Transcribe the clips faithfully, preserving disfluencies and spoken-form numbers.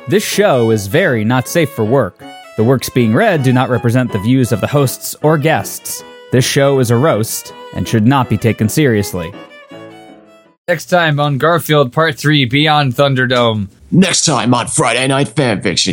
This show is very not safe for work. The works being read do not represent the views of the hosts or guests. This show is a roast and should not be taken seriously. Next time on Garfield Part three Beyond Thunderdome. Next time on Friday Night Fanfiction.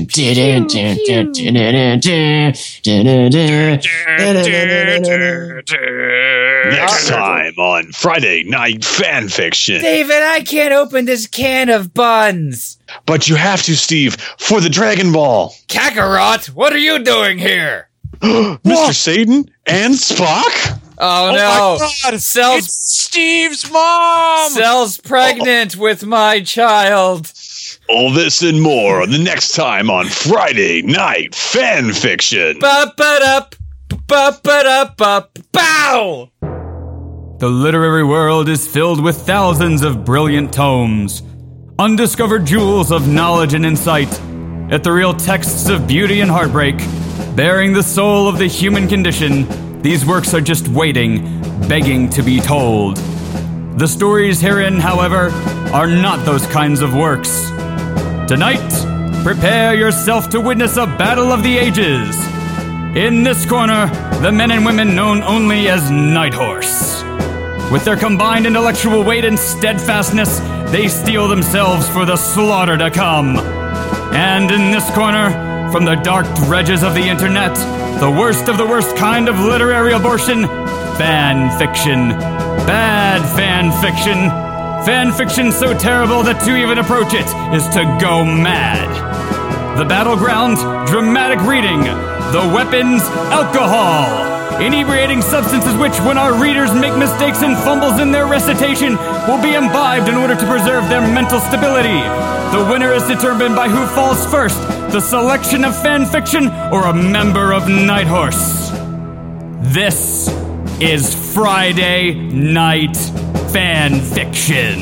Next time on Friday Night Fanfiction. David, I can't open this can of buns. But you have to, Steve, for the Dragon Ball. Kakarot, what are you doing here? Mister Satan and Spock? Oh, Oh no. my God. Cell's, It's Steve's mom. Cell's pregnant with my child. All this and more on the next time on Friday Night Fanfiction. Ba-ba-da, ba-ba-da, ba-bow! The literary world is filled with thousands of brilliant tomes, undiscovered jewels of knowledge and insight, ethereal texts of beauty and heartbreak, bearing the soul of the human condition. These works are just waiting, begging to be told. The stories herein, however, are not those kinds of works. Tonight, prepare yourself to witness a battle of the ages. In this corner, the men and women known only as Night Horse. With their combined intellectual weight and steadfastness, they steel themselves for the slaughter to come. And in this corner, from the dark dredges of the internet, the worst of the worst kind of literary abortion, fan fiction. Bad fan fiction. Fan fiction so terrible that to even approach it is to go mad. The battleground, dramatic reading. The weapons, alcohol. Inebriating substances which, when our readers make mistakes and fumbles in their recitation, will be imbibed in order to preserve their mental stability. The winner is determined by who falls first, the selection of fan fiction or a member of Night Horse. This is Friday Night Fan Fiction.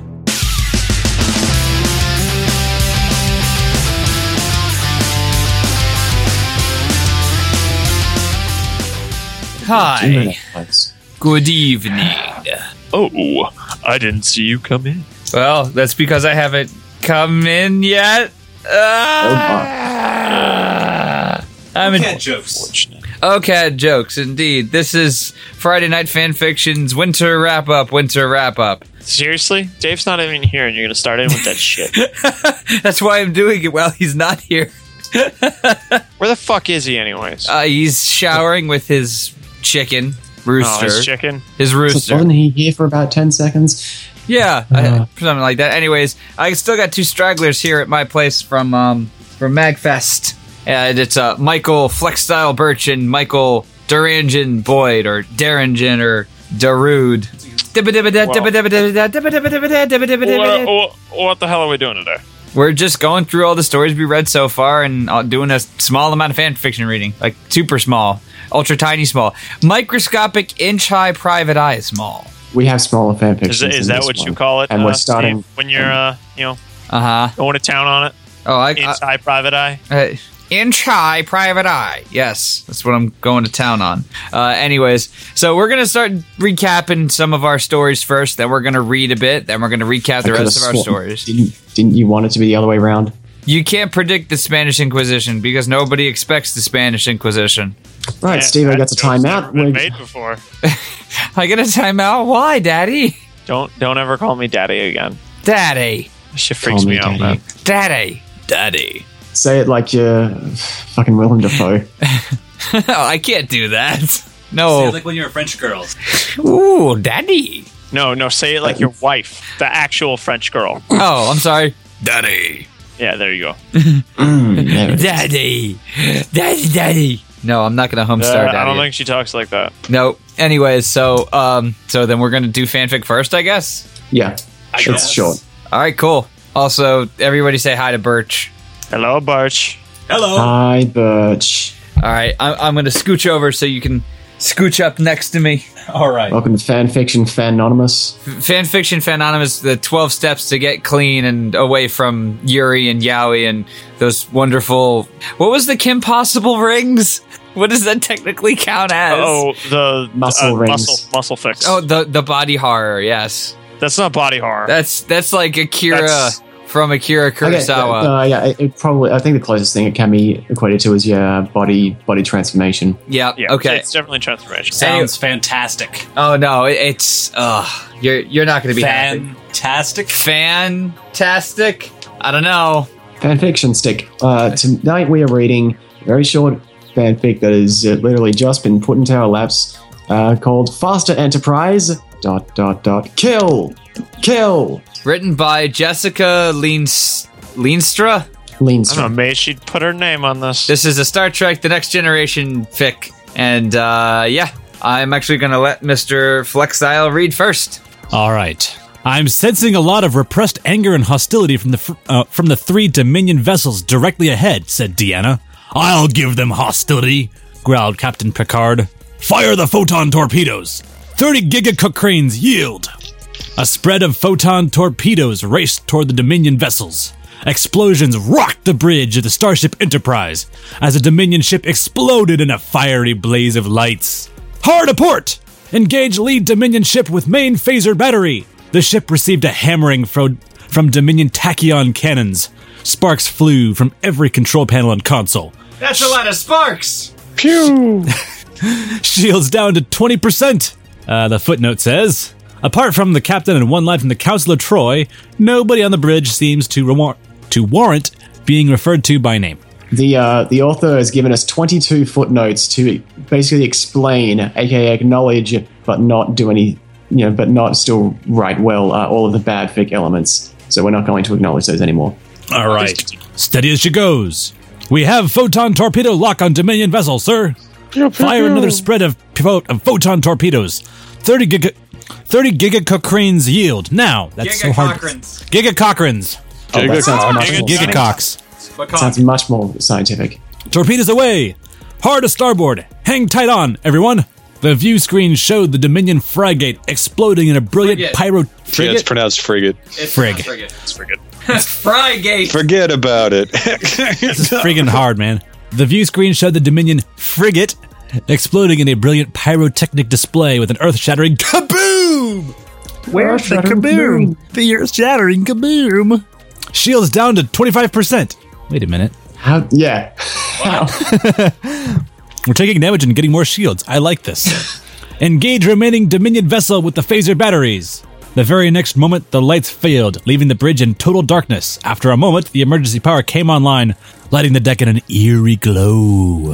Hi. Good evening. Oh, I didn't see you come in. Well, that's because I haven't come in yet. Ah! I'm in Cat jokes. Okay, jokes, indeed. This is Friday Night Fanfiction's winter wrap-up, winter wrap-up. Seriously? Dave's not even here and you're going to start in with that shit. That's why I'm doing it while he's not here. Where the fuck is he anyways? Uh, he's showering with his chicken, rooster. Oh, his chicken? His So rooster. wasn't he here for about ten seconds? Yeah, I, something like that. Anyways, I still got two stragglers here at my place from um, from MagFest. And it's uh, Michael Flexstyle Birch and Michael Durangen Boyd, or Darringen, or Darude. What, what the hell are we doing today? We're just going through all the stories we read so far and uh, doing a small amount of fan fiction reading. Like, super small. Ultra tiny small. Microscopic inch-high private eye small. We have smaller fanfictions. Is, it, is than that this what one. you call it? And uh, we're starting Steve, when you're, uh, you know, Uh-huh. going to town on it? Oh, I... Inch high private eye? Uh, inch-high private eye. Yes, that's what I'm going to town on. Uh, anyways, so we're going to start recapping some of our stories first, then we're going to read a bit, then we're going to recap the I rest of our could've stories. sworn- Didn't, didn't you want it to be the other way around? You can't predict the Spanish Inquisition because nobody expects the Spanish Inquisition. Right, Yeah, Steve, I that got to joke's time never out. been We're- made before. I get a timeout? Why, Daddy? Don't don't ever call me daddy again. Daddy. That shit freaks Call me, me out, daddy. man. Daddy. Daddy. Say it like you're fucking Willem Dafoe. Oh, I can't do that. Sounds No. like when you're a French girl. Ooh, Daddy. No, no, say it like your wife, the actual French girl. Oh, I'm sorry. Daddy. Yeah, there you go. Mm, there it is. Daddy. Daddy, Daddy. No, I'm not going to Uh, homestar Daddy. I don't think she talks like that. No. Anyways, so um, so then we're going to do fanfic first, I guess? Yeah, I it's guess. short. All right, cool. Also, everybody say hi to Birch. Hello, Birch. Hello. Hi, Birch. All right, I'm, I'm going to scooch over so you can scooch up next to me. All right. Welcome to Fanfiction Fanonymous. Fanfiction Fanonymous, the twelve steps to get clean and away from Yuri and Yaoi and those wonderful... What was the Kim Possible rings? What does that technically count as? Oh, the Muscle uh, rings. Muscle, muscle fix. Oh, the the body horror, yes. That's not body horror. That's that's like Akira That's- for from Akira Kurosawa. Okay, uh, yeah, it, it probably. I think the closest thing it can be equated to is yeah, body body transformation. Yep. Yeah, Okay. It's definitely transformation. Sounds fantastic. Oh no, it, it's uh you're you're not going to be happy. Fantastic. Fantastic. I don't know. Fanfiction stick. Uh, tonight we are reading a very short fanfic that has uh, literally just been put into our laps, uh, called Faster Enterprise. Dot dot dot. Kill, kill. Written by Jessica Leens- Leenstra. I don't know, Leanstrom. maybe she'd put her name on this. This is a Star Trek The Next Generation fic. And uh, yeah, I'm actually going to let Mister Flexile read first. All right. I'm sensing a lot of repressed anger and hostility from the fr- uh, from the three Dominion vessels directly ahead, said Deanna. I'll give them hostility, growled Captain Picard. Fire the photon torpedoes. thirty gigacook cranes yield. A spread of photon torpedoes raced toward the Dominion vessels. Explosions rocked the bridge of the Starship Enterprise as a Dominion ship exploded in a fiery blaze of lights. Hard a port! Engage lead Dominion ship with main phaser battery. The ship received a hammering fro- from Dominion tachyon cannons. Sparks flew from every control panel and console. That's a lot of sparks. Pew! Shields down to twenty percent. Uh, the footnote says, apart from the captain and one line from the Council of Troy, nobody on the bridge seems to, rewar- to warrant being referred to by name. The uh, the author has given us twenty-two footnotes to basically explain, aka acknowledge, but not do any, you know, but not still write well uh, all of the bad fic elements. So we're not going to acknowledge those anymore. All right. Steady as she goes. We have photon torpedo lock on Dominion vessel, sir. Fire another spread of, pho- of photon torpedoes. thirty giga, thirty gigacook cranes yield. Now, that's so hard. Cochrans. Giga Cochrans. Oh, that sounds much more, Gigacocks. sounds much more scientific. Torpedoes away. Hard to starboard. Hang tight on, everyone. The view screen showed the Dominion frigate exploding in a brilliant Frigate. pyro... Yeah, it's Frigate? pronounced frigate. It's Frig. not frigate. It's pretty good. Frigate. Forget about it. This is friggin' hard, man. The view screen showed the Dominion frigate exploding in a brilliant pyrotechnic display with an earth-shattering kaboom! Where's the kaboom? The earth-shattering kaboom! Shields down to twenty-five percent. Wait a minute. How? Yeah. How? We're taking damage and getting more shields. I like this. Engage remaining Dominion vessel with the phaser batteries. The very next moment, the lights failed, leaving the bridge in total darkness. After a moment, the emergency power came online, lighting the deck in an eerie glow.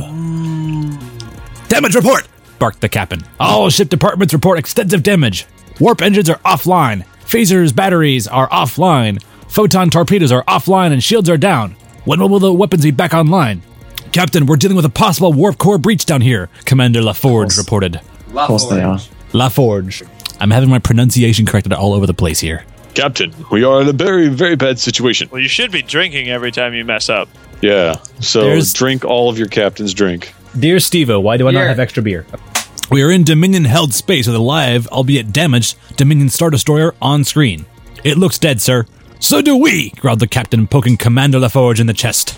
Damage report! Barked the captain. All ship departments report extensive damage. Warp engines are offline. Phasers batteries are offline. Photon torpedoes are offline and shields are down. When will the weapons be back online? Captain, we're dealing with a possible warp core breach down here, Commander LaForge reported. Of course they are. LaForge. I'm having my pronunciation corrected all over the place here. Captain, we are in a very, very bad situation. Well, you should be drinking every time you mess up. Yeah, so There's- drink all of your captain's drink. Dear Steve-O, why do I Beer. not have extra beer? We are in Dominion-held space with a live, albeit damaged, Dominion Star Destroyer on screen. It looks dead, sir. So do we, growled the captain, poking Commander LaForge in the chest.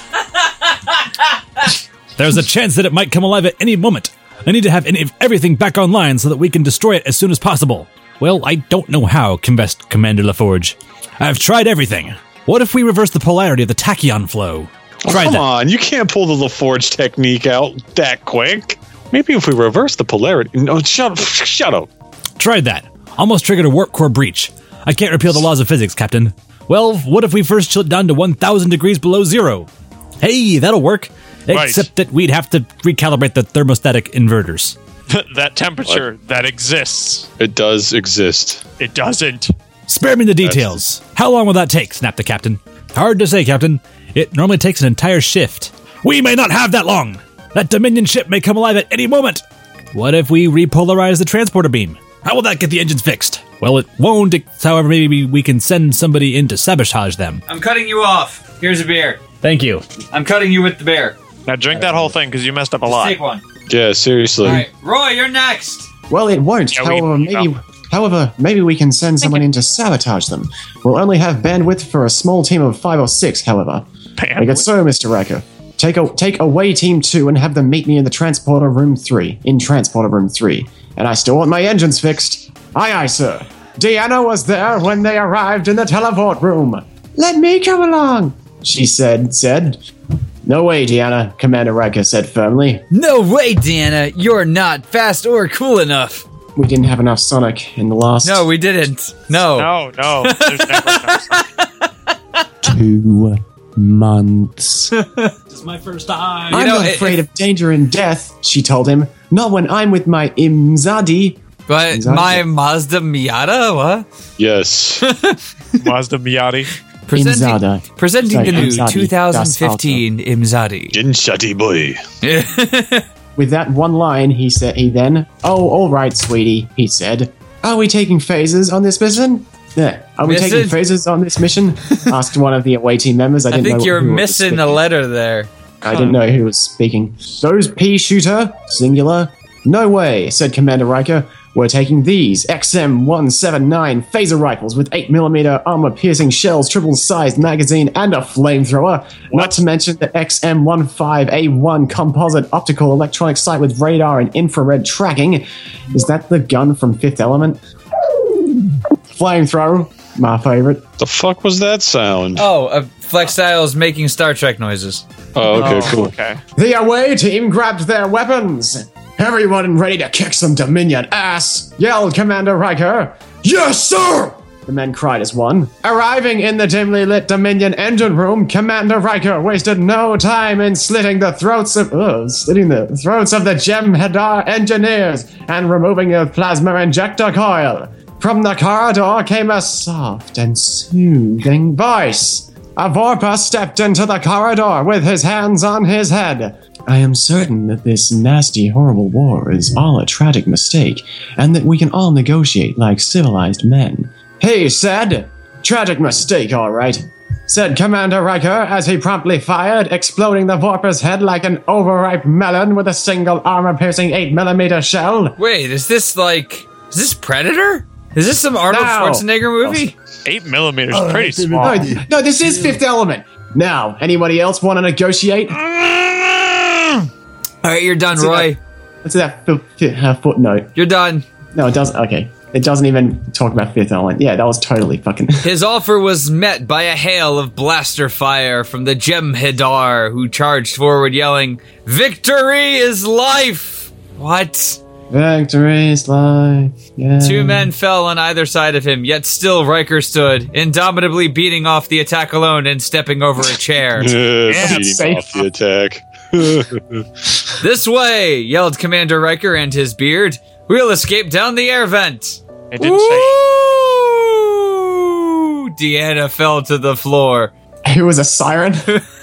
There's a chance that it might come alive at any moment. I need to have any, everything back online so that we can destroy it as soon as possible. Well, I don't know how, confessed Commander LaForge. I've tried everything. What if we reverse the polarity of the tachyon flow? Tried Come that. on, you can't pull the LaForge technique out that quick. Maybe if we reverse the polarity. No, shut, shut up. Tried that. Almost triggered a warp core breach. I can't repeal the laws of physics, Captain. Well, what if we first chill it down to one thousand degrees below zero? Hey, that'll work. Right. Except that we'd have to recalibrate the thermostatic inverters. That temperature that exists, It does exist. it doesn't. Spare me the details. How long will that take? Snapped the captain. Hard to say, Captain. It normally takes an entire shift. We may not have that long. That Dominion ship may come alive at any moment. What if we repolarize the transporter beam? How will that get the engines fixed? Well, it won't. However, maybe we can send somebody in to sabotage them. I'm cutting you off. Here's a beer. Thank you. I'm cutting you with the bear. Now drink that whole thing because you messed up a lot. Take one. Yeah, seriously. All right, Roy, you're next. Well, it won't. Yeah, we- however, maybe, however, maybe we can send someone in to sabotage them. We'll only have bandwidth for a small team of five or six. However, make it so, Mister Racker. Take a, take away Team Two and have them meet me in the transporter room three. In transporter room three, and I still want my engines fixed. Aye, aye, sir. Deanna was there when they arrived in the teleport room. Let me come along, she said, said. No way, Deanna, Commander Riker said firmly. No way, Deanna. You're not fast or cool enough. We didn't have enough Sonic in the last... No, we didn't. No. No, no. There's never enough Sonic. Two months. This is my first time. I'm know, not it- afraid of danger and death, she told him. Not when I'm with my Imzadi. But Exactly. my Mazda Miata? What? Yes. Mazda Miata. Presenting, Imzada. presenting Sorry, the new Imzadi. twenty fifteen Imzadi. Ginshati boy. With that one line, he said, he then, oh, all right, sweetie, he said. Are we taking phases on this mission? Yeah. Are we Mission? taking phases on this mission? Asked one of the away team members. I, I didn't think know you're who was missing speaking. a letter there. I didn't know who was speaking. Those pea shooter, singular. No way, said Commander Riker. We're taking these X M one seventy-nine phaser rifles with eight millimeter armor-piercing shells, triple-sized magazine, and a flamethrower. Not to mention the X M fifteen A one composite optical electronic sight with radar and infrared tracking. Is that the gun from Fifth Element? Flamethrower, my favorite. The fuck was that sound? Oh, uh, Flex Styles making Star Trek noises. Oh, okay, cool. Okay. The away team grabbed their weapons. Everyone ready to kick some Dominion ass, yelled Commander Riker. Yes, sir! The men cried as one. Arriving in the dimly lit Dominion engine room, Commander Riker wasted no time in slitting the throats of uh, slitting the throats of the Jem'Hadar engineers and removing the plasma injector coil. From the corridor came a soft and soothing voice. A Vorpa stepped into the corridor with his hands on his head. I am certain that this nasty, horrible war is all a tragic mistake, and that we can all negotiate like civilized men. He said, tragic mistake, all right, said Commander Riker as he promptly fired, exploding the Vorpa's head like an overripe melon with a single armor-piercing eight millimeter shell. Wait, is this like... Is this Predator? Is this some Arnold No. Schwarzenegger movie? Eight millimeters is pretty small. No, no, this is Fifth Element. Now, anybody else want to negotiate? All right, you're done, See Roy. Let's do that f- f- uh, footnote. You're done. No, it doesn't. Okay. It doesn't even talk about Fifth Element. Yeah, that was totally fucking... His offer was met by a hail of blaster fire from the Jem'Hadar, who charged forward yelling, "Victory is life!" What? Victory is life. Yeah. Two men fell on either side of him, yet still Riker stood, indomitably beating off the attack alone and stepping over a chair. Yeah, beating safe. off the attack. This way, yelled Commander Riker and his beard. We'll escape down the air vent. It didn't say. Ooh! Deanna fell to the floor. It was a siren.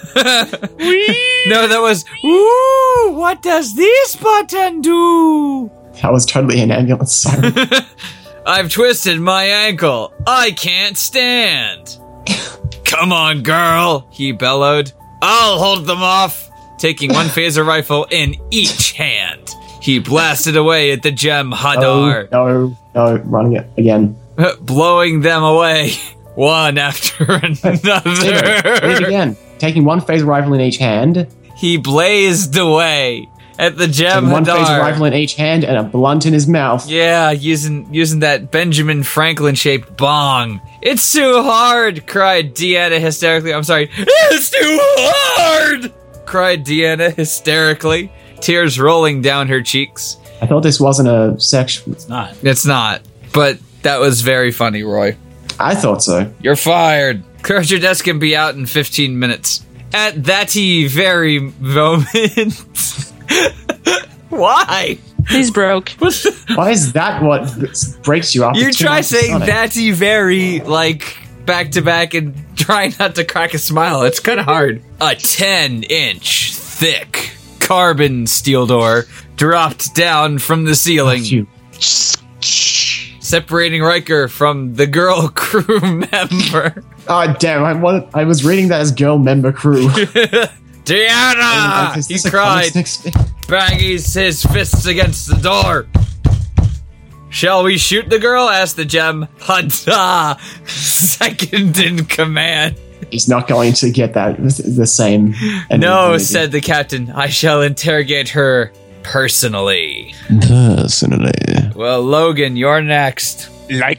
No, that was, ooh, what does this button do? That was totally an ambulance siren. I've twisted my ankle. I can't stand. Come on, girl, he bellowed. I'll hold them off. Taking one phaser rifle in each hand, he blasted away at the Jem'Hadar, no, no, running it again. blowing them away one after Read it another. again. Taking one phaser rifle in each hand. He blazed away at the Taking one phaser rifle Jem'Hadar. in each hand and a blunt in his mouth. Yeah, using using that Benjamin Franklin shaped bong. It's too hard, cried Deanna hysterically. I'm sorry. It's too hard, cried Deanna hysterically, tears rolling down her cheeks. I thought this wasn't a section. It's not. It's not, but that was very funny, Roy. I thought so. You're fired. Clear out your desk and be out in fifteen minutes. At that very moment. Why? He's broke. Why is that what breaks you up? You try saying thatty very, like, back to back and try not to crack a smile. It's kind of hard. A ten inch thick carbon steel door dropped down from the ceiling, You. separating Riker from the girl crew member. Oh damn! I, wanted, I was reading that as girl member crew. Deanna! Is He this a cried, comic six- banging his fists against the door. Shall we shoot the girl? asked the gem. Hada, second in command. He's not going to get that the same. No, said the captain. I shall interrogate her personally. personally. Well, Logan, you're next. Like some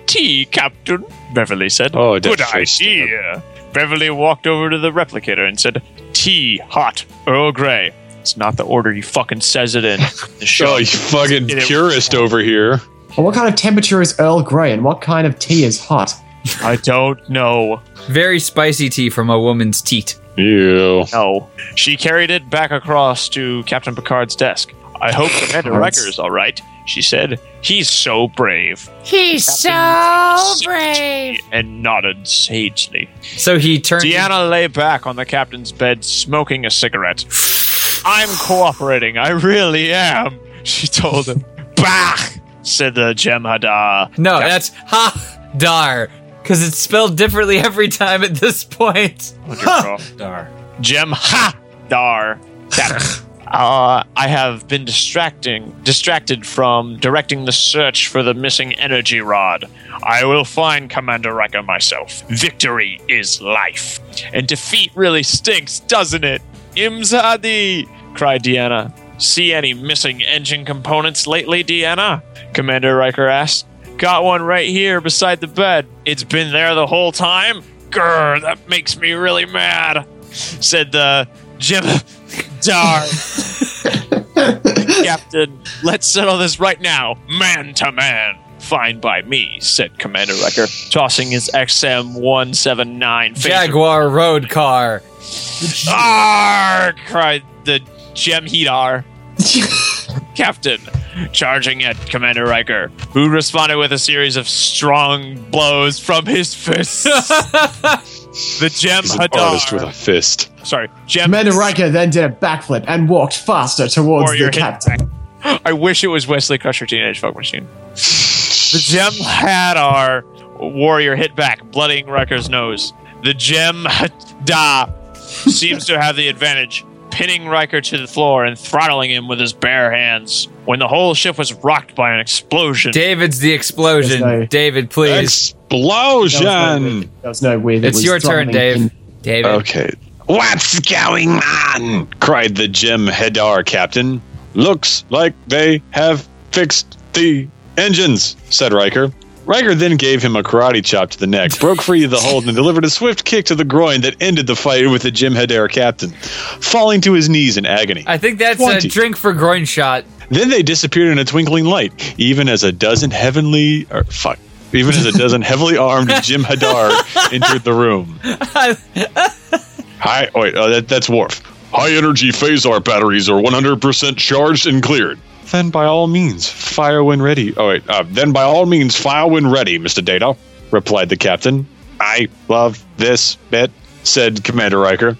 tea, Captain, Beverly said. Oh, Good that's idea. Beverly walked over to the replicator and said, tea, hot, Earl Grey. It's not the order he fucking says it in. The show. Oh, you fucking Get it- purist over here. Well, what kind of temperature is Earl Grey and what kind of tea is hot? I don't know. Very spicy tea from a woman's teat. Ew. No. She carried it back across to Captain Picard's desk. I hope Commander That's- Riker is all right, she said. He's so brave. He's so brave. And nodded sagely. So he turned. Deanna lay back on the captain's bed, smoking a cigarette. I'm cooperating, I really am, she told him. Bah! Said the Jem'Hadar. No, Cap- that's ha dar, because it's spelled differently every time at this point. Dar. Jem'Hadar. That- Uh, I have been distracting, distracted from directing the search for the missing energy rod. I will find Commander Riker myself. Victory is life. And defeat really stinks, doesn't it? Imzadi! Cried Deanna. See any missing engine components lately, Deanna? Commander Riker asked. Got one right here beside the bed. It's been there the whole time? Grr, that makes me really mad, said the Jim Dar. Captain, let's settle this right now, man to man. Fine by me, said Commander Riker, tossing his X M one seventy-nine phaser. Jaguar road car. Arr! Cried the Jem'Hadar. Captain, charging at Commander Riker, who responded with a series of strong blows from his fists. The He's an artist with a Jem'Hadar. fist. Sorry, Jem. Commander Riker then did a backflip and walked faster towards Warrior the hit captain. back. I wish it was Wesley Crusher Teenage Folk Machine. The Jem'Hadar warrior hit back, bloodying Riker's nose. The Jem'Hadar seems to have the advantage, pinning Riker to the floor and throttling him with his bare hands. When the whole ship was rocked by an explosion. David's the explosion. There's no- David, please. Explosion! There was no way that It's was your turn, throttling Dave. in- David. Okay. What's going on? Cried the Jem'Hadar captain. Looks like they have fixed the engines, said Riker. Riker then gave him a karate chop to the neck, broke free of the hold, and delivered a swift kick to the groin that ended the fight with the Jem'Hadar captain, falling to his knees in agony. I think that's twenty. a drink for groin shot. Then they disappeared in a twinkling light, even as a dozen heavenly, or fuck, even as a dozen heavily armed Jem'Hadar entered the room. Hi, wait, uh, that, that's Worf. High energy phasar batteries are one hundred percent charged and cleared. Then by all means, fire when ready. Oh wait, uh, then by all means, fire when ready, Mister Data, replied the captain. I love this bit, said Commander Riker.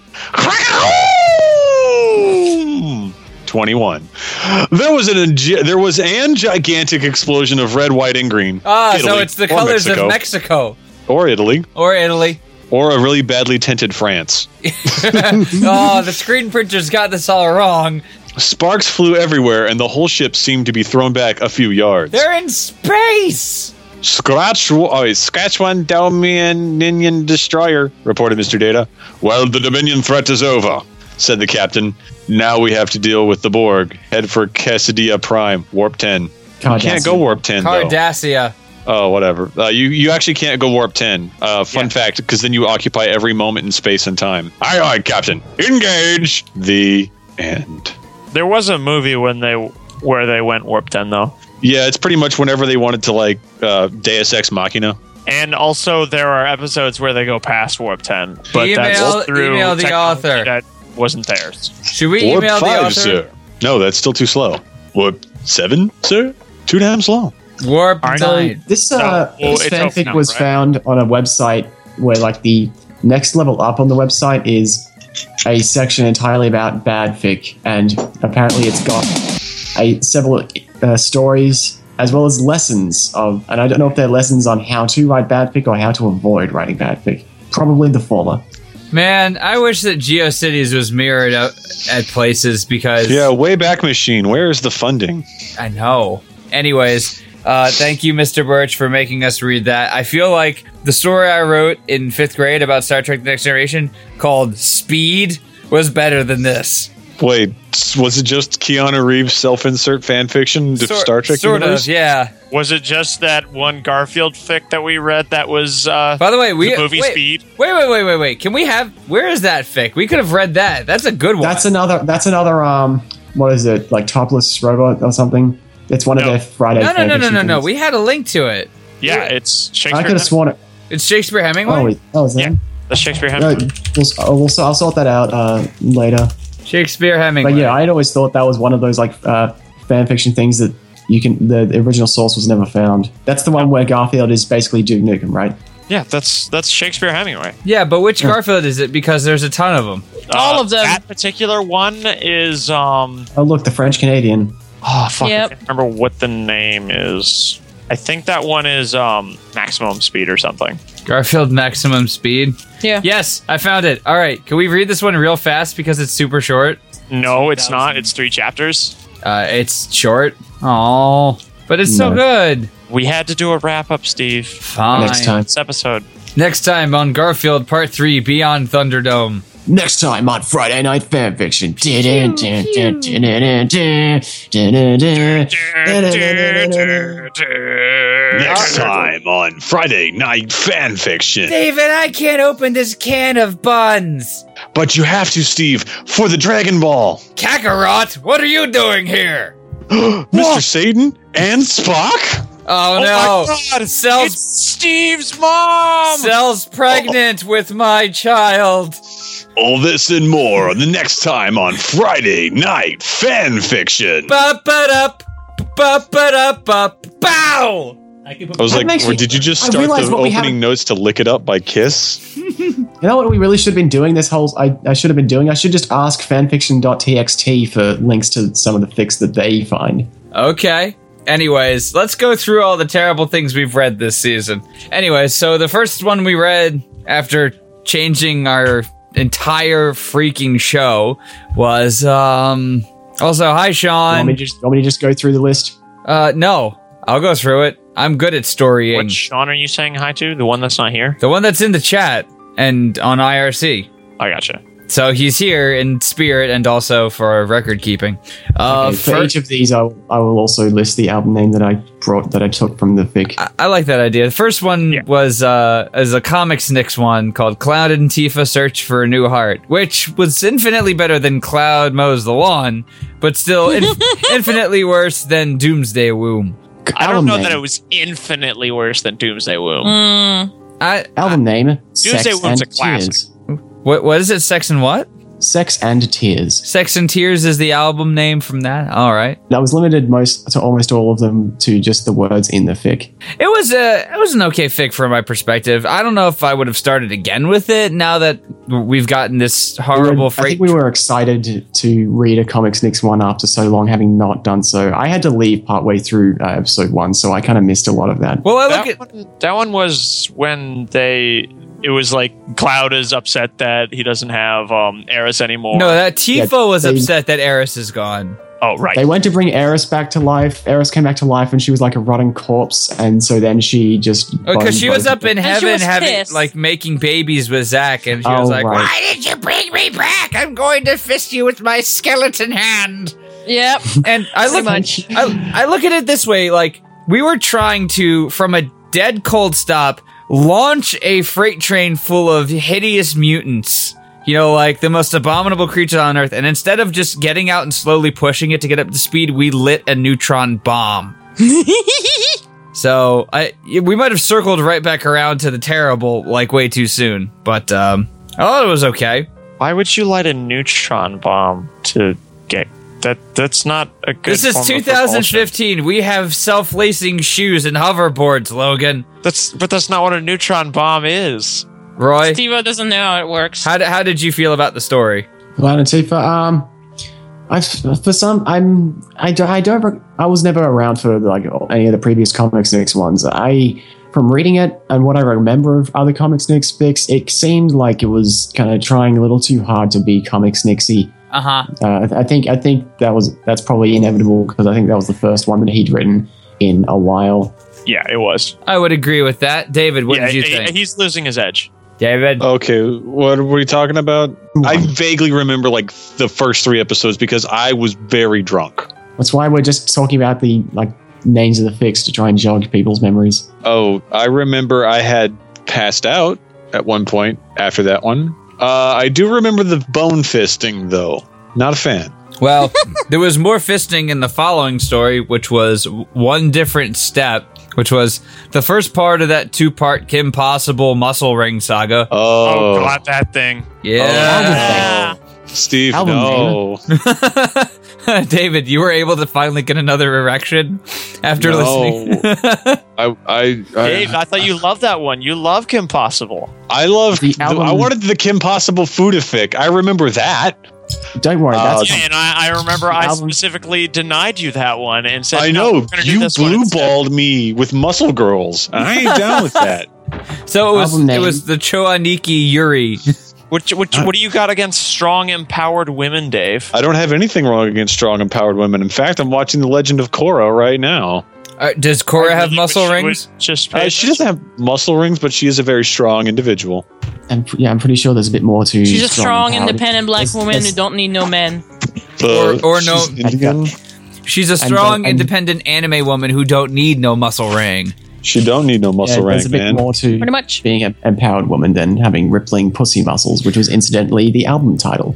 twenty-one. There was an there was an gigantic explosion of red, white, and green. Ah, so Italy, it's the or colors Mexico, of Mexico. or Italy, Or Italy. or a really badly tinted France. Oh, the screen printer's got this all wrong. Sparks flew everywhere, and the whole ship seemed to be thrown back a few yards. They're in space! Scratch, oh, Scratch one Dominion destroyer, reported Mister Data. Well, the Dominion threat is over, said the captain. Now we have to deal with the Borg. Head for Cassadia Prime, warp ten. Cardassia. Can't go warp ten, though. Cardassia. Oh, whatever. Uh, you you actually can't go warp ten. Uh, fun Yeah. fact, because then you occupy every moment in space and time. Aye, aye, Captain. Engage. The end. There was a movie when they where they went warp ten though. Yeah, it's pretty much whenever they wanted to, like, uh, Deus Ex Machina. And also there are episodes where they go past warp ten, but that's Email- through email the technology author. that wasn't theirs. Should we Warp email the five, author? sir. No, that's still too slow. Warp seven, sir? Too damn slow. Warp Aren't So nine. this uh, No, well, this it's fanfic open was up, right? found on a website where, like, the next level up on the website is a section entirely about bad fic, and apparently it's got a several uh, stories as well as lessons of, and I don't know if they're lessons on how to write bad fic or how to avoid writing bad fic. Probably the former. Man, I wish that GeoCities was mirrored out at places because Yeah, Wayback Machine. Where is the funding? I know. Anyways, uh, thank you, Mister Birch, for making us read that. I feel like the story I wrote in fifth grade about Star Trek The Next Generation called Speed was better than this. Wait, was it just Keanu Reeves self-insert fan fiction to Sor- Star Trek Sort universe? of, yeah. Was it just that one Garfield fic that we read that was uh, By the way, we the movie wait, Speed? Wait, wait, wait, wait, wait. Can we have? Where is that fic? We could have read that. That's a good one. That's another. That's another. Um, what is it? Like topless robot or something? It's one of No. their Friday. no, no, no, no, fanfiction no, no. things. We had a link to it. Yeah, it's Shakespeare. I could have sworn it. It's Shakespeare Hemingway. Oh, wait, that was Yeah, them. the Shakespeare No, Hemingway. we'll, I'll, we'll, I'll sort that out uh, later. Shakespeare Hemingway. But yeah, I'd always thought that was one of those like uh, fan fiction things that you can. The, the original source was never found. That's the one where Garfield is basically Duke Nukem, right? Yeah, that's that's Shakespeare Hemingway. yeah, but which Garfield is it? Because there's a ton of them. All Uh, of them. That particular one is um. Oh look, the French Canadian. Oh fuck! Yep. I can't remember what the name is. I think that one is um Maximum Speed or something. Garfield Maximum Speed. Yeah. Yes, I found it. All right, can we read this one real fast because it's super short? No, it's not. It's three chapters. Uh, it's short. Oh, but it's so No. good. We had to do a wrap up, Steve. Fine. Next time. This episode. Next time on Garfield Part Three: Beyond Thunderdome. Next time on Friday Night Fanfiction. Dun, dun, dun, dun, dun, dun, dun, dun, dun, dun, dun, dun. Next time on Friday Night Fanfiction. David, I can't open this can of buns. But you have to, Steve, for the Dragon Ball. Kakarot, what are you doing here? Mister Satan and Spock? Oh, Oh no. my God! Cell's, It's Steve's mom. Cell's pregnant with my child. All this and more on the next time on Friday Night Fanfiction. Ba-ba-da, ba-ba-da-ba, bow! I can put I was That like, makes or me- did you just I start realized the what we opening haven't- notes to Lick It Up by Kiss? You know what we really should have been doing this whole I, I should have been doing? I should just ask fanfiction.txt for links to some of the fics that they find. Okay. Anyways, let's go through all the terrible things we've read this season. Anyways, so the first one we read after changing our entire freaking show was, um, also, hi, You want, me Sean. to just, you want me to just go through the list? Uh, no, I'll go through it. I'm good at storying. What Sean are you saying hi to? The one that's not here? The one that's in the chat and on I R C. I gotcha. So he's here in spirit and also for record keeping. Uh, Okay, for fir- each of these, I, I will also list the album name that I brought that I took from the fic. I, I like that idea. The first one Yeah. was uh, is a Comics Nix one called Cloud and Tifa Search for a New Heart, which was infinitely better than Cloud Mows the Lawn, but still in- infinitely worse than Doomsday Womb. I don't Album know name. that it was infinitely worse than Doomsday Womb. Mm. I, Album name: Doomsday Sex Womb's and a classic. Tears. what what is it? Sex and what? Sex and Tears. Sex and Tears is the album name from that. All right. That was limited most to almost all of them to just the words in the fic. It was a it was an okay fic from my perspective. I don't know if I would have started again with it now that we've gotten this horrible We were- I freight. think we were excited to, to read a Comics Nix one after so long, having not done so. I had to leave partway through uh, episode one, so I kind of missed a lot of that. well, I look That at one, that one was when they. It was like Cloud is upset that he doesn't have um, Eris anymore. no that Tifa Yeah, was they- upset that Eris is gone. oh right. They went to bring Eris back to life. Eris came back to life, and she was like a rotting corpse. And so then she just Because boned she was both up of in them. And she heaven was having pissed. like making babies with Zack, and she Oh, was like, right. "Why did you bring me back? I'm going to fist you with my skeleton hand." Yep. And I Pretty look, much. I, I look at it this way: like we were trying to, from a dead cold stop, launch a freight train full of hideous mutants. You know, like the most abominable creature on Earth. And instead of just getting out and slowly pushing it to get up to speed, we lit a neutron bomb. So I we might have circled right back around to the terrible like way too soon. But um, I thought it was okay. Why would you light a neutron bomb to get that? That's not a good. This is form of two propulsion. thousand fifteen. We have self-lacing shoes and hoverboards, Logan. That's but that's not what a neutron bomb is. Roy, Steve doesn't know how it works. how did, how did you feel about the story? Cloud and Tifa, um, I for some, I'm, I, don't- I don't, rec- I was never around for like any of the previous Comics Nix ones. I, from reading it and what I remember of other Comics Nix fics, it seemed like it was kind of trying a little too hard to be Comics Nixy. Uh-huh. Uh, I think, I think that was that's probably inevitable because I think that was the first one that he'd written in a while. Yeah, it was. I would agree with that. David, what yeah, did you he- think? he's losing his edge. David? Okay, what are we talking about? I vaguely remember like the first three episodes because I was very drunk. That's why we're just talking about the like names of the fics to try and jog people's memories. Oh, I remember I had passed out at one point after that one. Uh, I do remember the bone fisting, though. Not a fan. Well, there was more fisting in the following story, which was one different step, which was the first part of that two-part Kim Possible muscle ring saga. Oh, Oh, God, that thing. Yeah. Steve, Album no. David, you were able to finally get another erection after No. listening. I, I, I, Dave, I thought you loved that one. You love Kim Possible. I love. The The album- I wanted the Kim Possible foodific. I remember that. Don't worry, Uh, that's Yeah, and I, I remember I album- specifically denied you that one and said, I "No, know we're gonna do you this one blue instead." balled me with Muscle Girls. I ain't down with that. So it was Album it name. was the Choaniki Yuri. Which, which, what do you got against strong, empowered women, Dave? I don't have anything wrong against strong, empowered women. In fact, I'm watching The Legend of Korra right now. Uh, does Cora have Really muscle wish you rings? would Just Uh, she doesn't have muscle rings, but she is a very strong individual. I'm, yeah, I'm pretty sure there's a bit more to. She's a strong, empowered. independent black There's- woman there's- who don't need no men. Uh, Or- or no- she's Indian. She's a And, strong, uh, and- independent anime woman who don't need no muscle ring. She don't need no Yeah, muscle there's a ring, bit man. more to Pretty much. being an empowered woman than having rippling pussy muscles, which was incidentally the album title.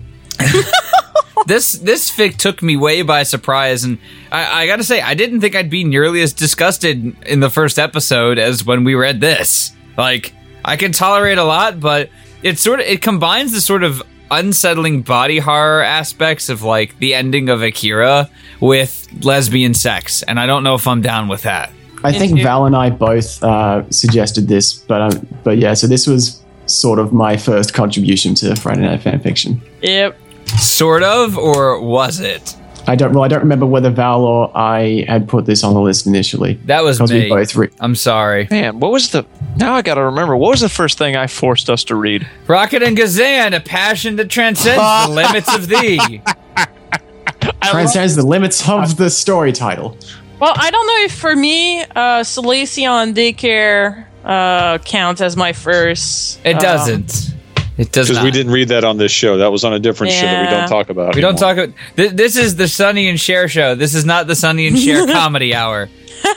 This this fic took me way by surprise, and I, I gotta say, I didn't think I'd be nearly as disgusted in the first episode as when we read this. Like, I can tolerate a lot, but it sort of it combines the sort of unsettling body horror aspects of like the ending of Akira with lesbian sex, and I don't know if I'm down with that. I think Into- Val and I both uh, suggested this, but um, but yeah, so this was sort of my first contribution to Friday Night Fanfiction. Yep. Sort of, or was it? I don't well, I don't remember whether Val or I had put this on the list initially. That was Because we me. both re- I'm sorry. Man, what was the... Now I gotta remember. What was the first thing I forced us to read? Rocket and Gazan, a passion that transcends the limits of thee. transcends the limits of the story title. Well, I don't know if for me, uh, Salacion Daycare uh, counts as my first. It um, doesn't. It does Because not. we didn't read that on this show. That was on a different show that we Yeah. don't talk about. We don't anymore. talk about. Th- this is the Sonny and Cher show. This is not the Sonny and Cher comedy hour.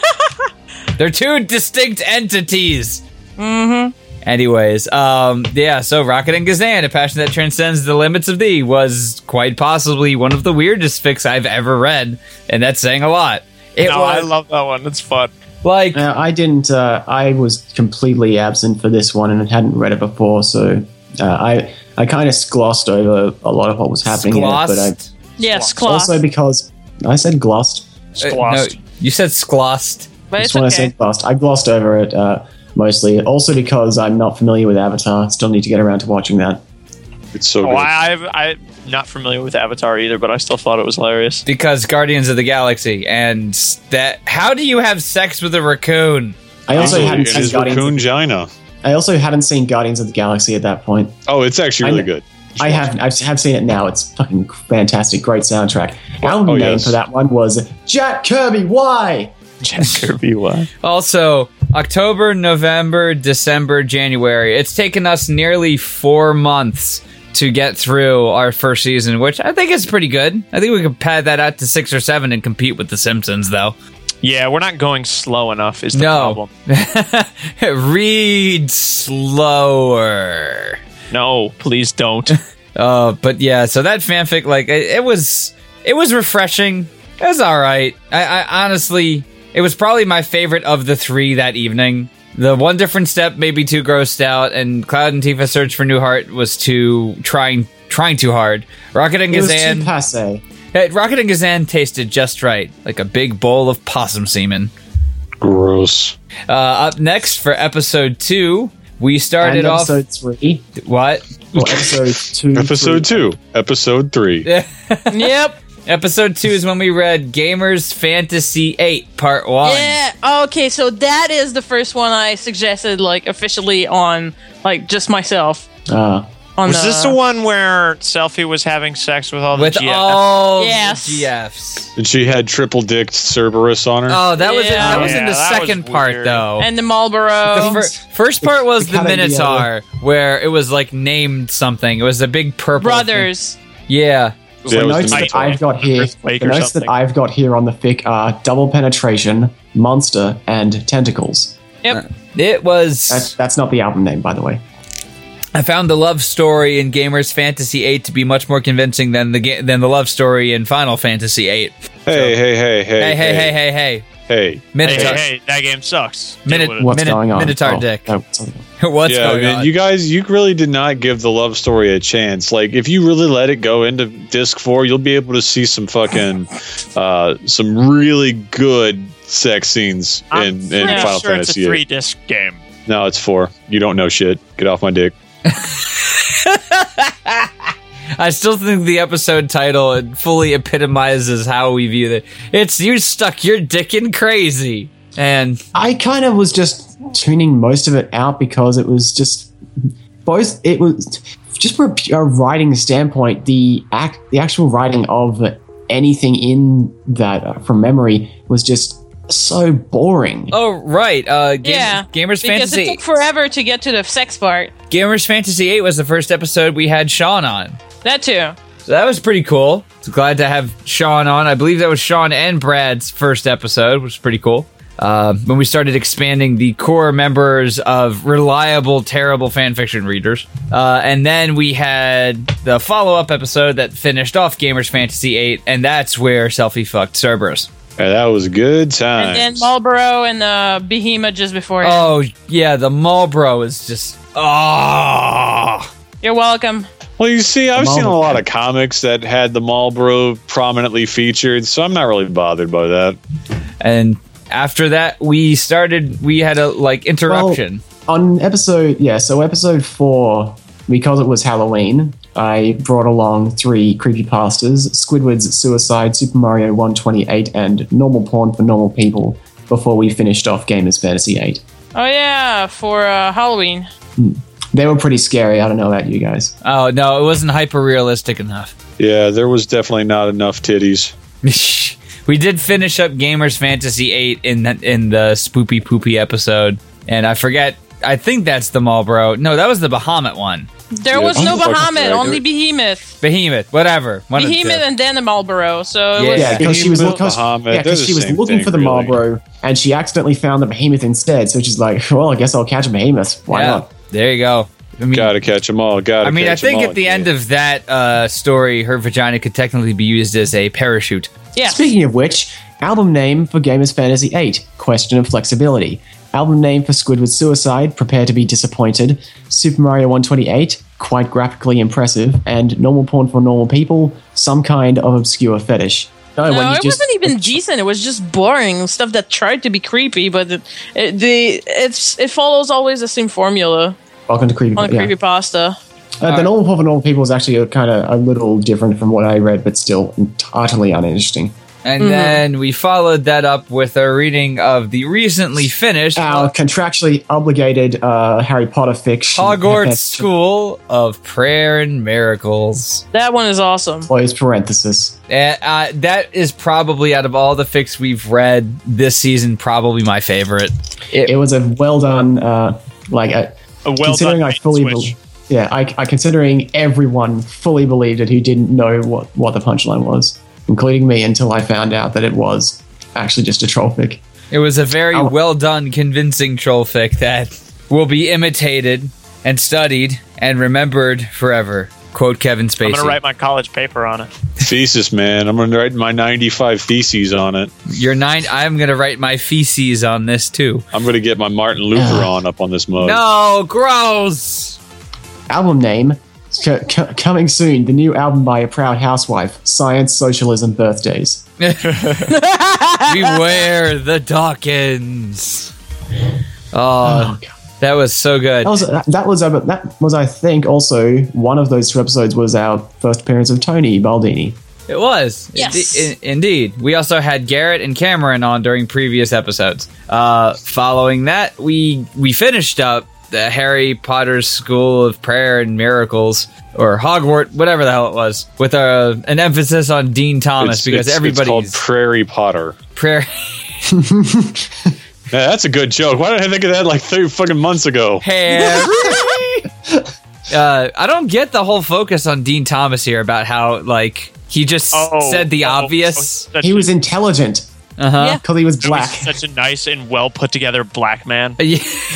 They're two distinct entities. Mm-hmm. Anyways, um, yeah. So Rocket and Gazan, a passion that transcends the limits of thee, was quite possibly one of the weirdest fics I've ever read, and that's saying a lot. It No, I was love that one. It's fun. like Now, I didn't. Uh, I was completely absent for this one and hadn't read it before, so uh, I I kind of glossed over a lot of what was happening in it. But I, sklossed. Yes, also Claw. because I said glossed. Uh, no, Glossed. you said sklossed. But Just it's when I okay. said glossed, I glossed over it uh, mostly. Also because I'm not familiar with Avatar. Still need to get around to watching that. It's so Oh, good. I, I've, I'm not familiar with Avatar either, but I still thought it was hilarious. Because Guardians of the Galaxy, and that. How do you have sex with a raccoon? I also Oh, hadn't it seen is Guardians. Raccoon Of, Gina. I also hadn't seen Guardians of the Galaxy at that point. Oh, it's actually I really know. good. I have I have seen it now. It's fucking fantastic. Great soundtrack. Album oh, name yes. for that one was Jack Kirby. Why? Jack Kirby, what? Also, October, November, December, January. It's taken us nearly four months to get through our first season, which I think is pretty good. I think we could pad that out to six or seven and compete with The Simpsons, though. Yeah, we're not going slow enough is the No. problem. Read slower. No, please don't. Uh, but yeah, so that fanfic, like, it, it was, it was refreshing. It was all right. I, I honestly, it was probably my favorite of the three that evening. The one different step may be too grossed out, and Cloud and Tifa Search for New Heart was too trying, trying too hard. Rocket and It was too Gazan, passe. Hey, Rocket and Gazan tasted just right, like a big bowl of possum semen. Gross. Uh, up next for episode two, we started And off. episode three. What? Or episode two. Episode three. two. Episode three. Yep. Episode two is when we read Gamers Fantasy eight, Part one. Yeah. Okay, so that is the first one I suggested, like officially on, like just myself. Ah. On Was the, this the one where Selfie was having sex with all the With G F? all Yes. the G Fs. And she had triple dicked Cerberus on her. Oh, that was it. Yeah. That was in Yeah, the that was second part, weird. though. and the Marlboro? The fir- first part was The the, Canada Minotaur, where it was like named something. It was a big purple Brothers. thing. Yeah. Yeah, The it was notes the that Minotaur. I've got here, Earthquake the or notes that something. I've got here on the fic are double penetration, monster, and tentacles. Yep. It was. That's that's not the album name, by the way. I found the love story in Gamers Fantasy eight to be much more convincing than the ga- than the love story in Final Fantasy eight. Hey, hey, hey, hey, Hey, hey, hey, hey, hey. hey. Hey, Minotaur. hey, hey, that game sucks. Minute- Deal with it. What's Minute- going on? Minotaur Oh, dick. no, something. What's Yeah, going man, on? you guys, you really did not give the love story a chance. Like, if you really let it go into disc four, you'll be able to see some fucking, uh, some really good sex scenes I'm in, in pretty Final sure it's a Fantasy eight. three disc game. No, it's four. You don't know shit. Get off my dick. I still think the episode title it fully epitomizes how we view it. It's you stuck your dick in crazy. And I kind of was just tuning most of it out because it was just both. It was just from a writing standpoint, the act, the actual writing of anything in that uh, from memory was just so boring. oh right, uh, Game, Yeah. Gamers Because Fantasy it took forever to get to the sex part. Gamers Fantasy eight was the first episode we had Sean on. That too. So that was pretty cool. So glad to have Sean on. I believe that was Sean and Brad's first episode, which was pretty cool. Uh, when we started expanding the core members of reliable, terrible fanfiction readers. Uh, and then we had the follow-up episode that finished off Gamers Fantasy eight, and that's where Selfie fucked Cerberus. Yeah, that was good times. And then Marlboro and uh, Behemoth just before. Oh, yeah, the Marlboro is just... Oh! You're welcome. Well, you see, I've The seen a Marlboro. lot of comics that had the Marlboro prominently featured, so I'm not really bothered by that. And after that, we started... We had a, like, interruption. On episode, yeah, so episode four, because it was Halloween, I brought along three creepypastas: Squidward's Suicide, Super Mario one twenty-eight, and Normal Porn for Normal People, before we finished off Gamers Fantasy eight. Oh yeah, for uh, Halloween. They were pretty scary. I don't know about you guys. Oh, no, it wasn't hyper-realistic enough. Yeah, there was definitely not enough titties. We did finish up Gamers Fantasy eight in the, in the Spoopy Poopy episode, and I forget. I think that's the Marlboro. No, that was the Bahamut one. There Yeah, was I'm no fucking Bahamut, correct. only Behemoth. Behemoth, whatever. One of the Behemoth two. and then the Marlboro. So it Yeah. was, Yeah, because she was, Behemoth, because, Bahamut, yeah, they're 'cause the she was same looking thing, for the really. Marlboro, and she accidentally found the Behemoth instead. So she's like, "Well, I guess I'll catch a Behemoth. Why Yeah, not?" there you go. I mean, Gotta catch them all. Gotta I mean, I catch 'em think all. at the end of that uh, story, her vagina could technically be used as a parachute. yeah. Speaking of which, album name for Gamers Fantasy eight, Question of Flexibility. Album name for Squidward's Suicide, Prepare to be Disappointed. Super Mario one twenty-eight, Quite Graphically Impressive. And Normal Porn for Normal People, Some Kind of Obscure Fetish. No, No, when you it just, wasn't even decent. It was just boring stuff that tried to be creepy, but it, it, the it's it follows always the same formula Welcome to Creepy. on a yeah. creepypasta. Uh, the Normal Porn for Normal People is actually a, kind of a little different from what I read, but still utterly uninteresting. And then we followed that up with a reading of the recently finished Our contractually obligated uh, Harry Potter fiction. Hogwarts School of Prayer and Miracles. That one is awesome. Close parenthesis. Uh, uh, that is probably, out of all the fics we've read this season, probably my favorite. It was a well done, uh, like a, A well considering done I fully, switch. bel yeah, I, I considering everyone fully believed it who didn't know what what the punchline was, including me, until I found out that it was actually just a troll fic. It was a very Oh. well done, convincing troll fic that will be imitated and studied and remembered forever. Quote Kevin Spacey. I'm gonna write my college paper on it. Thesis, man. I'm gonna write my ninety-five theses on it. Your nine. I'm gonna write my feces on this too. I'm gonna get my Martin Luther on up on this mug. No, gross. Album name c- c- coming soon. The new album by a proud housewife. Science, Socialism, Birthdays. Beware the Dawkins. Oh, Oh, God. that was so good. That was that was uh, that was I think also one of those two episodes was our first appearance of Tony Baldini. It was. Yes. Inde- in- indeed. We also had Garrett and Cameron on during previous episodes. Uh, following that, we we finished up the Harry Potter School of Prayer and Miracles, or Hogwarts, whatever the hell it was, with a, an emphasis on Dean Thomas It's- because it's- it's called everybody's Prairie Potter. prayer. Yeah, that's a good joke. Why did I think of that like three fucking months ago? Harry. uh, I don't get the whole focus on Dean Thomas here about how like he just Oh, said the oh, obvious. such He a- was intelligent Uh huh. Yeah. because he was he was black. such a nice and well put together black man. Yeah.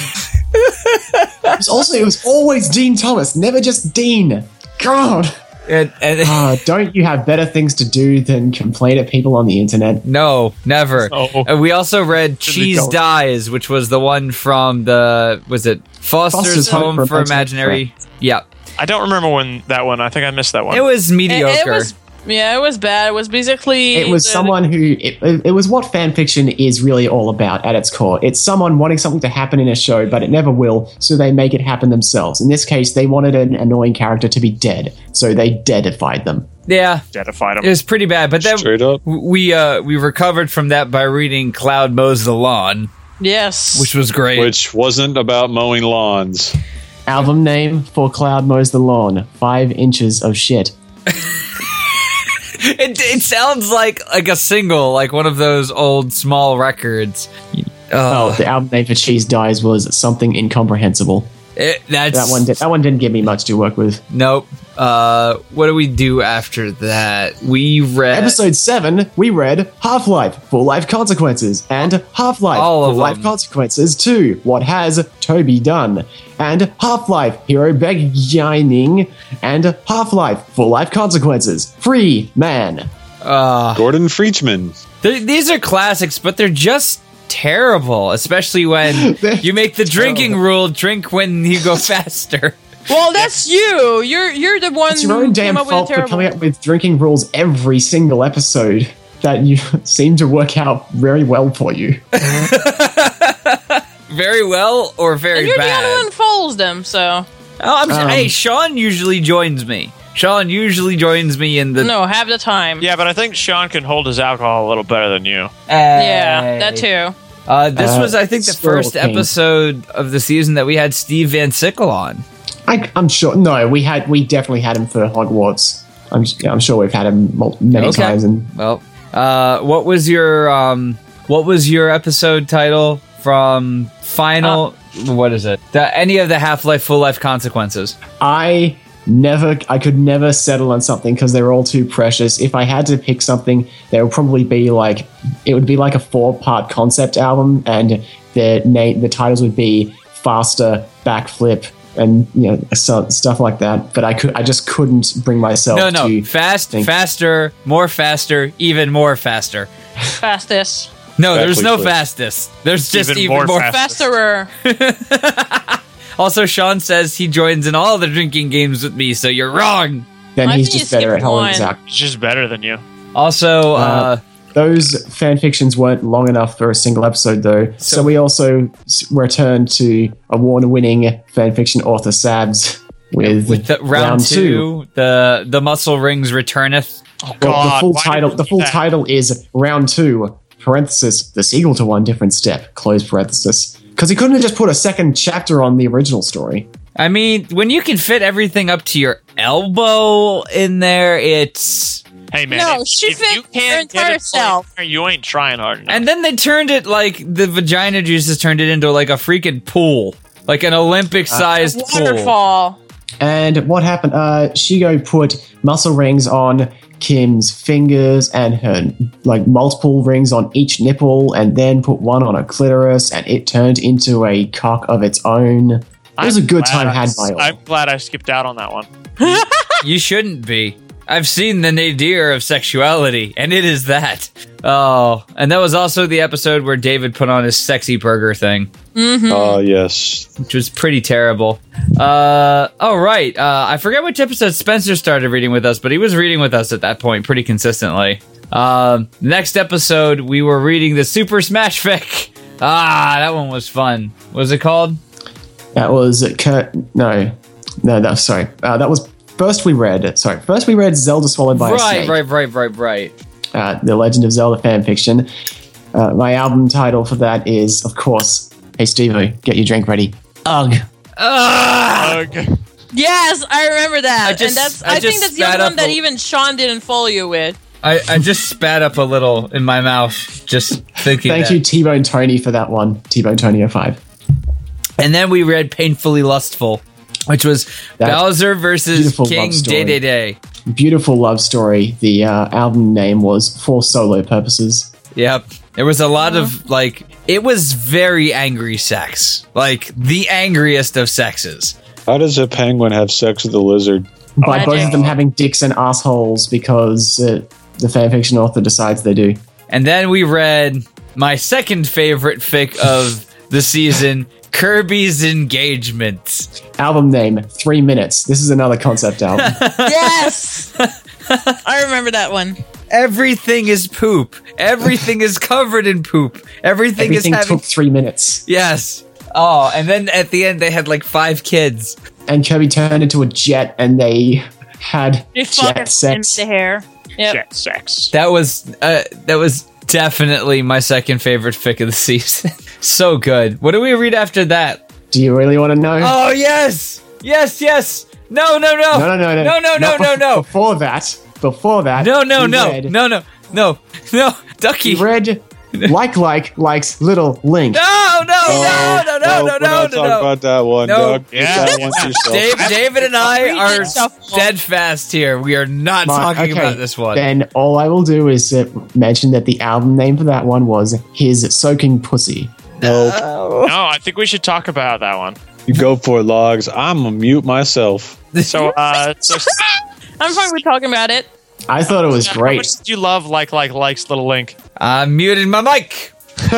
It was also, it was always Dean Thomas, never just Dean. God. And, and Uh, don't you have better things to do than complain at people on the internet? no, never. No. And we also read Cheese don't. Dies, which was the one from the was it Foster's, Foster's Home, Home for for Imaginary. Yeah, I don't remember when that one. I think I missed that one. it was It, mediocre. it was yeah, it was bad. It was basically It was the- someone who, it, it was what fan fiction is really all about at its core. It's someone wanting something to happen in a show, but it never will, so they make it happen themselves. In this case, they wanted an annoying character to be dead, so they deadified them. yeah, Deadified him. it was pretty bad. But then Straight up. we uh we recovered from that by reading Cloud Mows the Lawn, Yes. which was great. Which wasn't about mowing lawns. Album name for Cloud Mows the Lawn, Five Inches of Shit. It, it sounds like like a single, like one of those old small records. Oh, Uh, the album name for Cheese Dies was Something Incomprehensible. it, that's That one, did, that one didn't give me much to work with. Nope. Uh, what do we do after that? We read Episode seven, we read Half-Life, Full Life Consequences, and Half-Life, All of Full Life them. Consequences two, What Has Toby Done? And Half-Life, Hero Beginning, and Half-Life, Full Life Consequences, Free Man. Uh, Gordon Freechman. th- these are classics, but they're just terrible. Especially when They're you make the drinking terrible. rule: drink when you go faster. Well, that's you. You're you're the one It's your who own came damn up with fault a for terrible. coming up with drinking rules every single episode that you seem to work out very well for you. Very well or very And you're the bad. only one who follows them. So Oh, I'm Um, hey, Sean usually joins me. Sean usually joins me in the no, half the time. Yeah, but I think Sean can hold his alcohol a little better than you. Yeah, that too. Uh, this Uh, was, I think, the Squirrel first King. episode of the season that we had Steve Van Sickle on. I, I'm sure. No, we had. We definitely had him for Hogwarts. I'm, I'm sure we've had him mul- many Okay. times. And Well, uh, what was your um, what was your episode title from Final? what is it? The, any of the Half Life Full Life Consequences? I never. I could never settle on something because they were all too precious. If I had to pick something, there would probably be like it would be like a four part concept album, and the name, the titles would be Faster, Backflip, and you know so, stuff like that. But I could. I just couldn't bring myself. No, no, to fast, think- faster, more faster, even more faster. Fastest. No, there's no Exactly. fastest. There's just Even even, more more. fast. Fasterer. Also, Sean says he joins in all the drinking games with me, so you're wrong. Then I he's think just you better at skipped holding one. his alcohol. He's just better than you. Also, uh, Uh, Those fan fictions weren't long enough for a single episode, though. So, So- we also s- returned to award-winning fan fiction author Sabs with, with the round, two, the the muscle rings returneth. Oh, Well, God. the full why did title. we The do full that? title is round two. Parenthesis. The sequel to One Different Step. Close parenthesis. Because he couldn't have just put a second chapter on the original story. I mean, when you can fit everything up to your elbow in there, it's. Hey, man. No, if, she if fit you her can't get entire it self. there, you ain't trying hard enough. And then they turned it like the vagina juices turned it into like a freaking pool, like an Olympic-sized pool. Waterfall. And what happened? Uh, Shigo put muscle rings on Kim's fingers and her like multiple rings on each nipple, and then put one on a clitoris, and it turned into a cock of its own. It was I'm a good glad time I- had by all. I'm glad I skipped out on that one. You shouldn't be. I've seen the nadir of sexuality, and it is that. Oh, and that was also the episode where David put on his sexy burger thing, Oh, yes. which was pretty terrible. Uh, oh, right. Uh, I forget which episode Spencer started reading with us, but he was reading with us at that point pretty consistently. Um, next episode, we were reading the Super Smash Fic. Ah, that one was fun. What was it called? That was Kurt. No, no, that sorry. Uh, that was first we read. Sorry, first we read Zelda Swallowed by a Right, Snake. right, right, right, right. Uh, the Legend of Zelda fanfiction. Uh, my album title for that is, of course, Hey Steve, get your drink ready. Ugh. Ugh! Ugh. Yes, I remember that. I just- and that's I I, think just that's the spat other one up that a- even Sean didn't follow you with. I, I just spat up a little in my mouth just thinking Thank that. you, T-Bone Tony, for that one. T-Bone Tony oh five. And then we read Painfully Lustful, which was That Bowser versus beautiful King love story. Day Day Day. Beautiful love story. The uh, album name was For Solo Purposes. Yep. There was a lot of, like, it was very angry sex. Like, the angriest of sexes. How does a penguin have sex with a lizard? By I both do. of them having dicks and assholes because uh, the fanfiction author decides they do. And then we read my second favorite fic of the season, Kirby's Engagement. Album name, Three Minutes. This is another concept album. Yes, I remember that one. Everything is poop. Everything is covered in poop. Everything, Everything is having... took three minutes. Yes. Oh, and then at the end they had like five kids. And Kirby turned into a jet and they had They fucking jet sex. the hair. Yep. Jet sex. That was uh, that was definitely my second favorite fic of the season. So good. What do we read after that? Do you really want to know? Oh yes, yes, yes. No, no, no, no, no, no, no. no, no, no, Not no, bef- no, Before that, before that. no, no, we no, read- no, no, no, no, Ducky. We read Like Like Likes Little Link. No, no, no, no, no, no, we're no, not no, talking no. about that one, No. Doug. Keep Yeah. that one to yourself. Dave, David and I Read are it, Shuffle. steadfast here. We are not My- talking okay, about this one. Then all I will do is uh, mention that the album name for that one was His Soaking Pussy. Nope. No, I think we should talk about that one. You go for it, Logs. I'm gonna mute myself. So, uh, so I'm fine with talking about it. I thought it was how great. much did you love like like likes little Link? I'm muting my mic.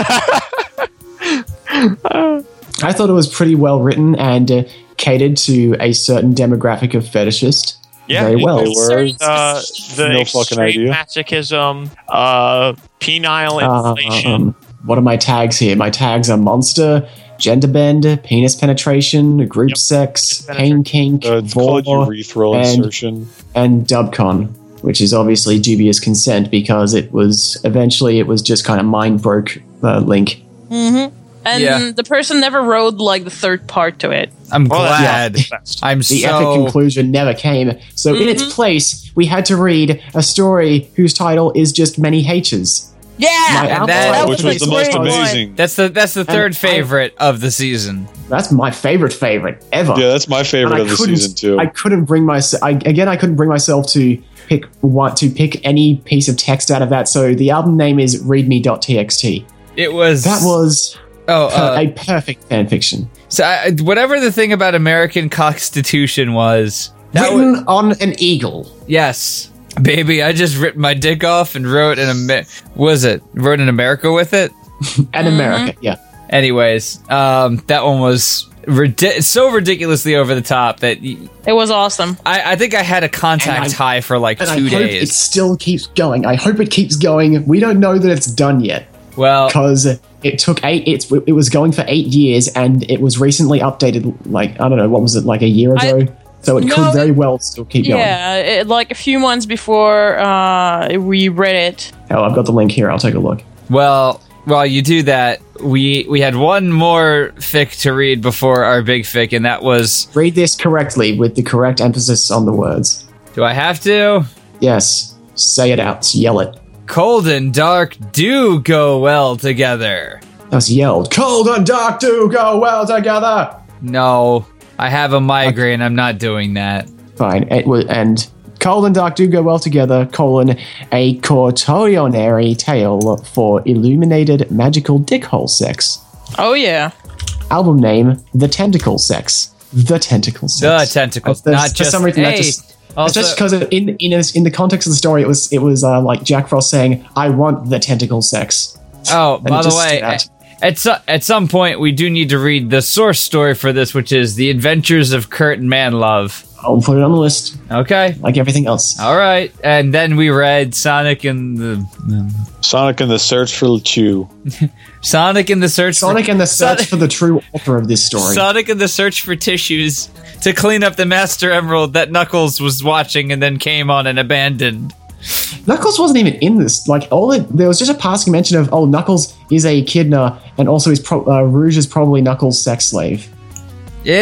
I thought it was pretty well written and uh, catered to a certain demographic of fetishist Yeah, very well. They were. Uh, the No fucking extreme idea. masochism, uh, penile Uh, inflation. um, what are my tags here? My tags are monster, gender bend, penis penetration, group Yep. sex, Penis pain kink, Uh, it's called vor, urethral and- insertion. and dubcon, which is obviously dubious consent because it was eventually it was just kind of mind broke uh, Link. Mm-hmm. And Yeah. the person never wrote like the third part to it. I'm Well, glad. that's the best. I'm The so epic conclusion never came. So in its Mhm. place, we had to read a story whose title is just Many H's. Yeah, My album that- title Which was is the most great. amazing. That's the that's the third I- favorite of the season. That's my favorite favorite ever. Yeah, that's my favorite And I of the couldn't- season too. I couldn't bring myself. I, again, I couldn't bring myself to pick want to pick any piece of text out of that. So the album name is readme.txt. It was That was oh per- uh, a perfect fan fiction. so I, whatever the thing about American Constitution was. That Written was on an eagle. yes, baby. I just ripped my dick off and wrote an Amer- was it wrote in America with it. And America, yeah. Anyways, um, that one was ridi- so ridiculously over the top that y- it was awesome. I, I think I had a contact And I- high for like And I two hope it days. still keeps going. I hope it keeps going. We don't know that it's done yet Well, because it took eight. It's it was going for eight years, and it was recently updated. Like I don't know, what was it, like a year I- ago? So it No, could very well still keep going. Yeah, it, like a few months before uh, we read it. Oh, I've got the link here. I'll take a look. well, while you do that, we we had one more fic to read before our big fic, and that was. Read this correctly with the correct emphasis on the words. Do I have to? Yes, say it out. Yell it. Cold and dark do go well together. That was yelled. Cold and dark do go well together. No, I have a migraine. I'm not doing that. Fine. It was, and cold and dark do go well together. Colon a quaternary tale for illuminated magical dickhole sex. Oh yeah, Album name: The Tentacle Sex. The Tentacle The Sex. tentacles, That's- not for just. some reason that hey, just- also, It's just because in in in the context of the story, it was it was uh, like Jack Frost saying, "I want the tentacle sex." oh, and by it the just way, stood out. at so, at some point we do need to read the source story for this, which is the Adventures of Kurt and Manlove. I'll put it on the list, Okay. like everything else. All right, and then we read Sonic and the Sonic and the Search for Chew. Sonic and the Search Sonic for, and the search Sonic- for the true author of this story. Sonic and the Search for Tissues to clean up the Master Emerald that Knuckles was watching and then came on and abandoned. Knuckles wasn't even in this. Like all it, there was just a passing mention of, oh, Knuckles is a echidna, and also he's pro- uh, Rouge is probably Knuckles' sex slave. It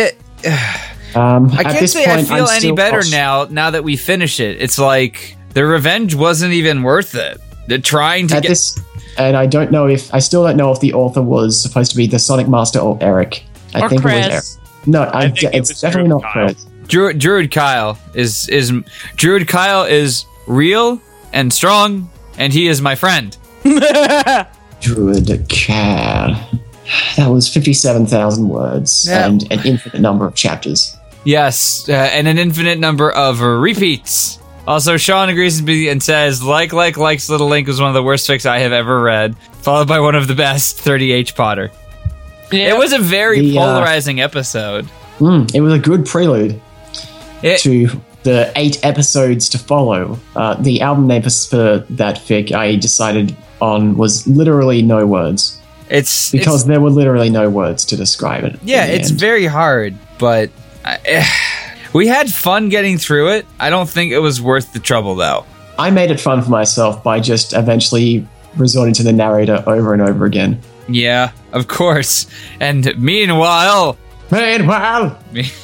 Um, I at can't this say point, I feel I'm any still- better oh, now. Now that we finish it, it's like the revenge wasn't even worth it. They're trying to At get. this, and I don't know if I still don't know if the author was supposed to be the Sonic Master or Eric. I Or think it was Krez. Eric. No, I, think it it's was definitely Druid not Kyle. Krez. Druid, Druid Kyle is is Druid Kyle is real and strong, and he is my friend. Druid Kyle. That was fifty-seven thousand words Yeah. and an infinite number of chapters. Yes, uh, and an infinite number of repeats. Also, Sean agrees with me and says, like, like, likes Little Link was one of the worst fics I have ever read, followed by one of the best, thirty H Potter. Yeah. It was a very The, uh, polarizing episode. Mm, it was a good prelude It, to the eight episodes to follow. Uh, the album name for, for that fic I decided on was literally no words. it's Because it's, there were literally no words to describe it. yeah, in the it's end. very hard, but I, eh, we had fun getting through it. I don't think it was worth the trouble, though. I made it fun for myself by just eventually resorting to the narrator over and over again. Yeah, of course. And meanwhile, Meanwhile,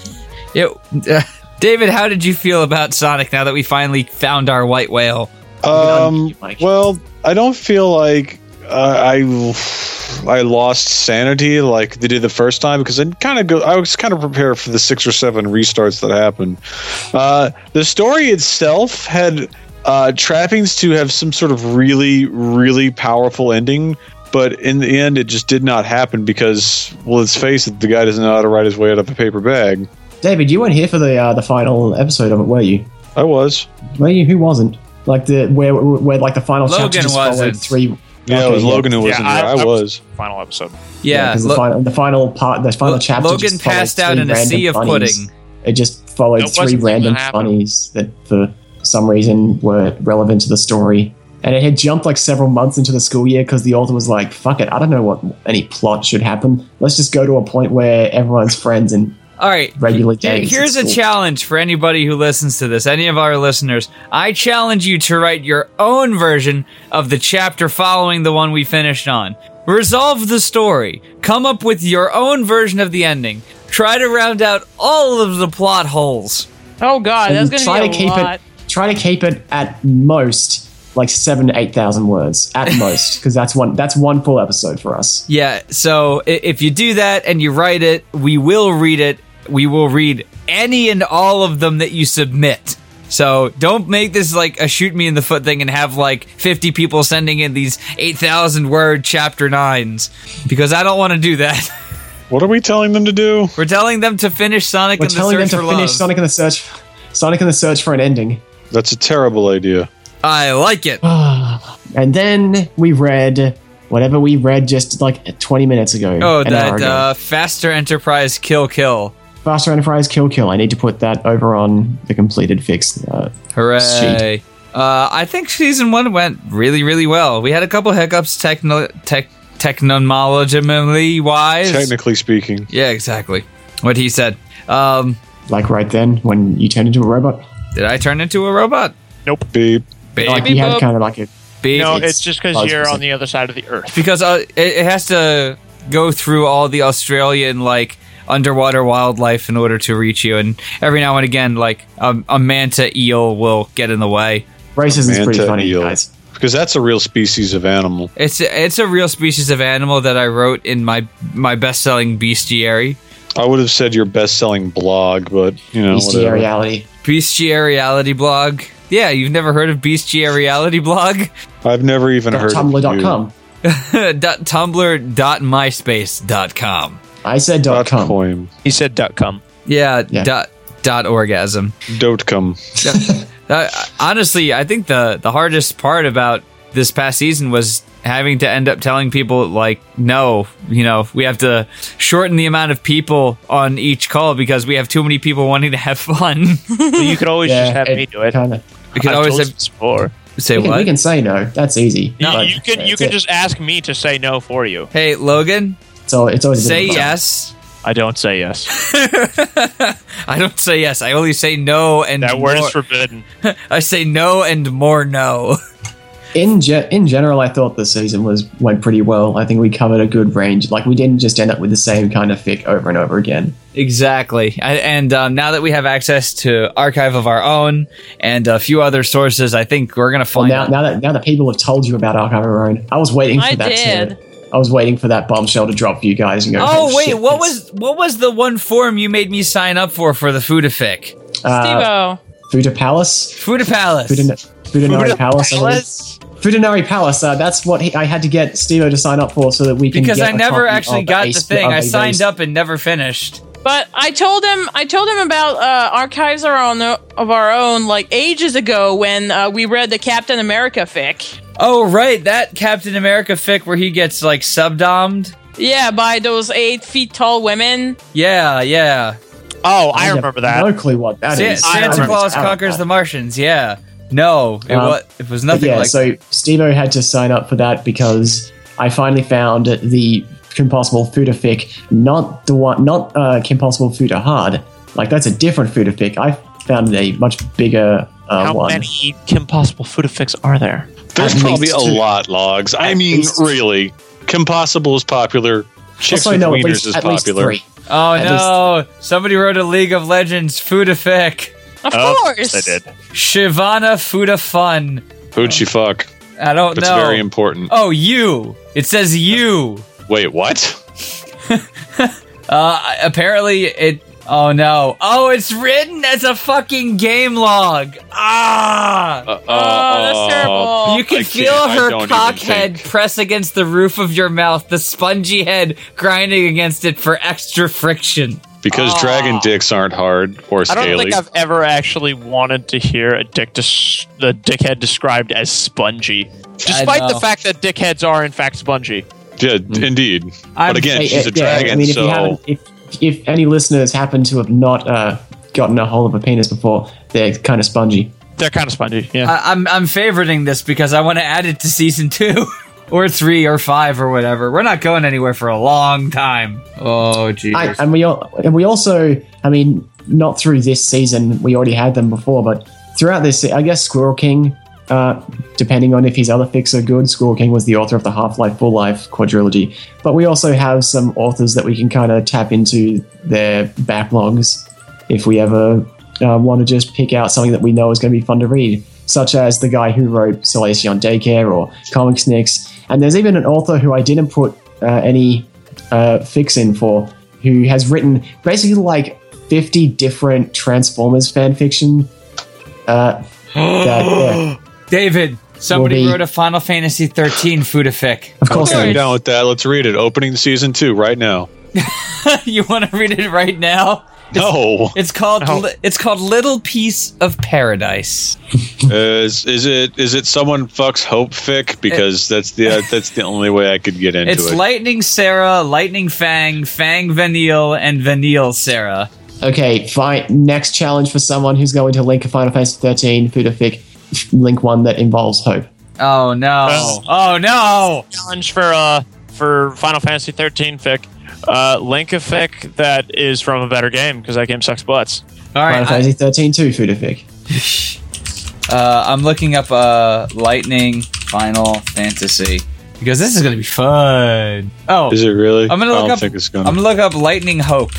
it, uh, David, how did you feel about Sonic now that we finally found our white whale? Um, Mike. well, I don't feel like uh, I I lost sanity like they did the first time because I kind of go. I was kind of prepared for the six or seven restarts that happened. Uh, the story itself had uh, trappings to have some sort of really, really powerful ending. But in the end, it just did not happen because, well, let's face it, the guy doesn't know how to write his way out of a paper bag. David, you weren't here for the uh, the final episode of it, were you? I was. Were you? Who wasn't? Like the where where like the final Logan chapter just followed wasn't. three. Yeah, Okay, it was Logan who wasn't Yeah, here. I- I, I was- was. Final episode. Yeah, because Lo- the final the final part the final Lo- chapter. Logan just followed passed out three in a random sea of funnies. pudding. It just followed It three wasn't random that happened. funnies that for some reason were relevant to the story. And it had jumped like several months into the school year because the author was like, fuck it, I don't know what any plot should happen. Let's just go to a point where everyone's friends and All right. regular Here- days. Here's at a school. challenge for anybody who listens to this, any of our listeners. I challenge you to write your own version of the chapter following the one we finished on. Resolve the story. Come up with your own version of the ending. Try to round out all of the plot holes. Oh god, And that's try gonna to be a keep lot. it try to keep it at most like seven to eight thousand words at most because that's one that's one full episode for us. Yeah, so i- if you do that and you write it, we will read it. We will read any and all of them that you submit. So don't make this like a shoot me in the foot thing and have like fifty people sending in these eight thousand word chapter nines because I don't want to do that. What are we telling them to do? We're telling them to finish Sonic We're and the telling them Search to for finish Love. Sonic and the Search Sonic and the Search for an ending. That's a terrible idea. I like it. And then we read whatever we read just like twenty minutes ago. Oh, an hour that ago. uh, Faster Enterprise Kill Kill. Faster Enterprise Kill Kill. I need to put that over on the completed fix. Uh, Hooray. Uh, I think season one went really, really well. We had a couple hiccups techno- tech technologically wise. Technically speaking. Yeah, exactly. What he said. Um, like right then when you turned into a robot. did I turn into a robot? Beep. Baby Like you had boop. kind of like a Beep. No, It's- it's just because oh, you're it's- on the other side of the earth. because uh, it, it has to go through all the Australian like underwater wildlife in order to reach you, and every now and again, like um, a manta eel will get in the way. racism is pretty Manta funny, eel. guys. Because that's a real species of animal. It's it's a real species of animal that I wrote in my my best selling bestiary. I would have said your best-selling blog, but you know, whatever. Bestiality. Bestiariality blog. Yeah, you've never heard of Bestiariality blog? I've never even heard Tumblr of dot you. com. dot tumblr dot myspace dot com. I said dot Dot com. coin. He said dot com. Yeah, Yeah. dot dot orgasm. Dot com. Uh, honestly, I think the the hardest part about this past season was having to end up telling people like, no, you know, we have to shorten the amount of people on each call because we have too many people wanting to have fun. Well, you could always just have me do it. Kinda. We could I've always told have you this before. say We can, what? we can say no. That's easy. You, But you can you that's can it. just ask me to say no for you. Hey, Logan, So it's always a bit say of a- yes. I don't say yes. I don't say yes. I only say no and That word more. is forbidden. I say no and more no. In ge- in general, I thought the season was went pretty well. I think we covered a good range. Like we didn't just end up with the same kind of fic over and over again. Exactly. I, and um, now that we have access to archive of our own and a few other sources, I think we're going to Well, find now, out. now that now that people have told you about Archive of Our Own, I was waiting for I that. did. To, I was waiting for that bombshell to drop for you guys and go. Oh, wait, shit, what it's- was what was the one form you made me sign up for for the Fudafic? uh, Steve-O. Fuda Palace? Fuda Palace. Fuda- Fudanari Fuda Palace. I believe. Palace? Fudanari Palace. Uh, that's what he, I had to get Steve-O to sign up for so that we can. Because get I a never copy actually of got a the sp- thing. of I a signed base- up and never finished. But I told him, I told him about uh, archives of our own, of our own, like ages ago when uh, we read the Captain America fic. Oh, right, that Captain America fic where he gets like subdomed. Yeah, by those eight feet tall women. Yeah, yeah. Oh, I have remember that. No clue what that Sa- is. I Santa remember Claus Out of conquers that. the Martians. Yeah. No, it Um, was. It was But nothing yeah, like. so Steve-O had to sign up for that because I finally found the Kim Possible Fuda fic, not the one, not uh, Kim Possible Fuda Hard. Like that's a different Fuda fic. I found a much bigger uh, How one. many Kim Possible Fudafics are there? There's At probably least a two. lot, Logs. I At mean, least- really. Kim Possible is popular. Chicks Also, with no, at Wieners least, is at least popular. three. oh at no! Somebody wrote a League of Legends Fudafic. Of Of course. I did. Shivana Fuda Fun. Who'd she fuck? I don't That's know. very important. Oh, you. It says you. Wait, what? Uh, apparently it. Oh no. Oh, it's written as a fucking game log. Ah. Uh, uh, Oh, that's terrible. You can I feel can't- I her don't even cock head think. press against the roof of your mouth, the spongy head grinding against it for extra friction. Because Aw. dragon dicks aren't hard or I scaly. don't think I've ever actually wanted to hear a dick des- the dickhead described as spongy, despite know. the fact that dickheads are in fact spongy. Yeah, indeed. I'm- but again, Hey, she's uh, a dragon, yeah, I mean, if you so haven't, if if any listeners happen to have not uh, gotten a hold of a penis before, they're kind of spongy. They're kind of spongy. Yeah. I, I'm I'm favoriting this because I want to add it to season two. Or three or five or whatever. We're not going anywhere for a long time. Oh, I, jeez. and we al- and we also, I mean, not through this season. We already had them before, but throughout this, I guess Squirrel King, uh, depending on if his other fics are good, Squirrel King was the author of the Half-Life Full Life quadrilogy. But we also have some authors that we can kind of tap into their backlogs if we ever uh, want to just pick out something that we know is going to be fun to read, such as the guy who wrote Salacion Daycare or Comics Nicks. And there's even an author who I didn't put uh, any uh, fics in for, who has written basically like fifty different Transformers fan fiction. Uh, that, yeah, David, somebody be- wrote a Final Fantasy thirteen Fudafic. of course, I'm there is. down with that. Let's read it. Opening season two right now. You want to read it right now? No. It's called No. Li- It's called Little Piece of Paradise. is is it is it someone fucks Hope fic? Because that's the uh, that's the only way I could get into It's it. Lightning Sarah, Lightning Fang, Fang Vanille, and Vanille Sarah. Okay, fine. Next challenge for someone who's going to link a Final Fantasy thirteen Fudafic, link one that involves Hope. Oh no! Oh. Oh no! Challenge for uh for Final Fantasy thirteen fic. Uh, link a fic that is from a better game because that game sucks butts. All Final right, I, Fantasy thirteen two Fudafic. uh, I'm looking up uh, Lightning Final Fantasy because this is gonna be fun. Oh, Is it really? I'm gonna I look don't up. think it's gonna. I'm gonna look up Lightning Hope.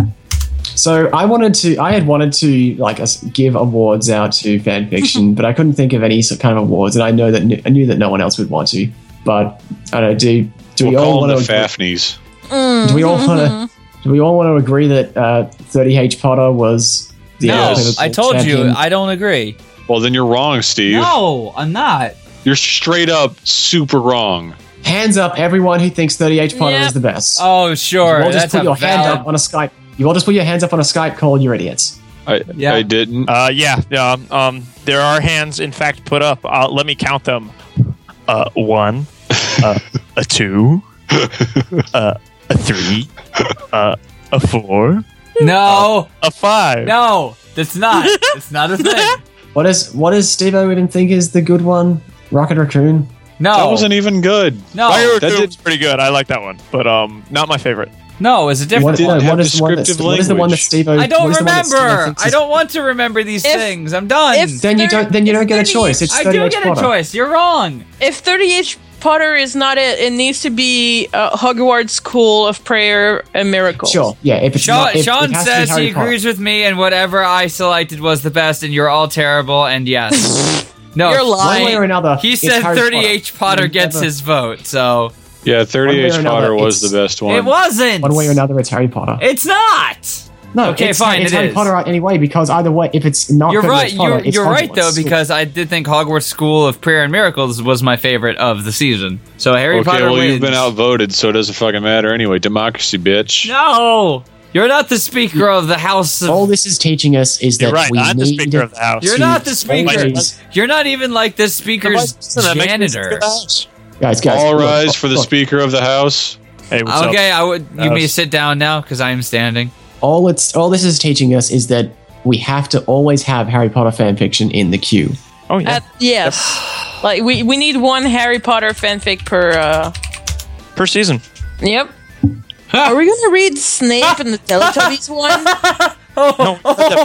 So I wanted to, I had wanted to like us give awards out to fan fiction, but I couldn't think of any sort kind of awards, and I know that I knew that no one else would want to. But I don't know. Do do we'll we all call them want the to? Fafnies. Do we all want to? Do we all want to agree that uh, thirty H Potter was the No, ultimate I told champion? you I don't agree. Well, then you're wrong, Steve. No, I'm not. You're straight up super wrong. Hands up, everyone who thinks thirty H Potter Yep. is the best. Oh, sure. you all just That's put a your hand valid. up on a Skype. You all just put your hands up on a Skype call. You're idiots. I Yeah. I didn't. Uh, yeah, yeah. Um, there are hands, in fact, put up. Uh, let me count them. Uh, one, uh, a two, uh, a three, uh, a four, No, a five. no, that's not. It's not a thing. What is what does Steve-O even think is the good one? Rocket Raccoon. No, That wasn't even good. no, Fire that Raccoon did- was pretty good. I like that one, but um, not my favorite. no. It's a different What, didn't one. no, have what is the one that descriptive what is the one that language. Steve-O? I don't what is the one that Steve-O remember. thinks I is- don't want to remember these If- things. I'm done. if- Then you don't. Then you don't get a choice. It's I thirty do H get a Potter. choice. You're wrong. If thirty H Potter is not it. It needs to be uh, Hogwarts School of Prayer and Miracles. Sure, yeah. If it's Sean, not, if, Sean it has to be says Harry he agrees Potter. with me, and whatever I selected was the best, and you're all terrible. And yes, no, You're lying. One way or another, he it's said Harry thirty Potter. H Potter One gets way- his vote. So Yeah, thirty One way H or another, Potter was it's- the best one. it wasn't. One way or another, it's Harry Potter. It's not. No, Okay, it's, fine, It's it Harry is. Potter anyway, because either way, if it's not You're Hogwarts right. Potter, You're, it's you're right though, Hogwarts. because I did think Hogwarts School of Prayer and Miracles was my favorite of the season. So Harry Okay, Potter well, wins. you've been outvoted, so it doesn't fucking matter anyway. Democracy, bitch. No, you're not the speaker of the House of. all this is teaching us is that You're right. we I'm the need Speaker of the House. You're to not the speaker. always- You're not even like the speaker's That makes me Speaker janitor. of the House. Guys, guys, All look, rise look, for the look. Speaker of the House. Hey, what's Okay, up? I would. You may House. sit down now because I am standing. All it's all this is teaching us is that we have to always have Harry Potter fan fiction in the queue. Oh yeah. Uh, yes. Like, we, we need one Harry Potter fanfic per. Uh, Per season. yep. Are we going to read Snape and the Teletubbies one? No.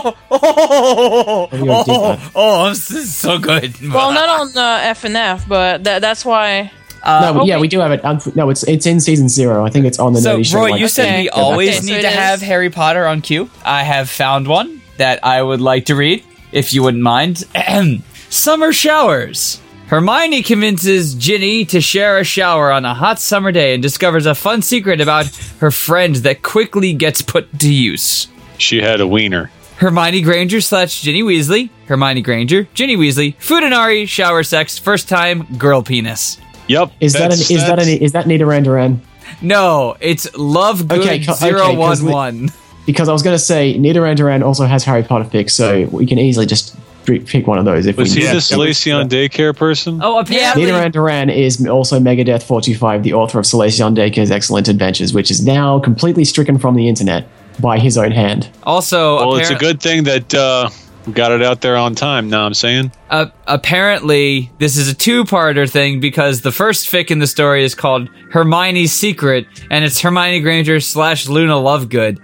Oh, Maybe I did that. oh, this is so good. Well, not on uh, F N F, but tha- that's why. no, but yeah, okay. we do have it. Um, no, it's it's in season zero. I think it's on the So, Nerdy Show. Roy, like, you said Okay. we Okay, always so need it to is- have Harry Potter on queue. I have found one that I would like to read, if you wouldn't mind. Summer showers. Hermione convinces Ginny to share a shower on a hot summer day and discovers a fun secret about her friend that quickly gets put to use. She had a wiener. Hermione Granger slash Ginny Weasley. Hermione Granger, Ginny Weasley, Fudanari, shower sex, first time, girl penis. Yep. Is that an, that's- is that that's- an, is that Nita Randuran? No, it's Love Good Okay, co- okay, zero 'cause one the- one. Because I was going to say Nita Randuran also has Harry Potter fics, so we can easily just dr- pick one of those if Was we he need. the Salacion daycare person? Oh, apparently. Nita Randuran is also Megadeth four two five, the author of Salacion Daycare's Excellent Adventures, which is now completely stricken from the internet by his own hand. Also, Well, it's a appar- good thing that uh, we got it out there on time. Now I'm saying. uh, apparently, this is a two-parter thing because the first fic in the story is called Hermione's Secret, and it's Hermione Granger slash Luna Lovegood.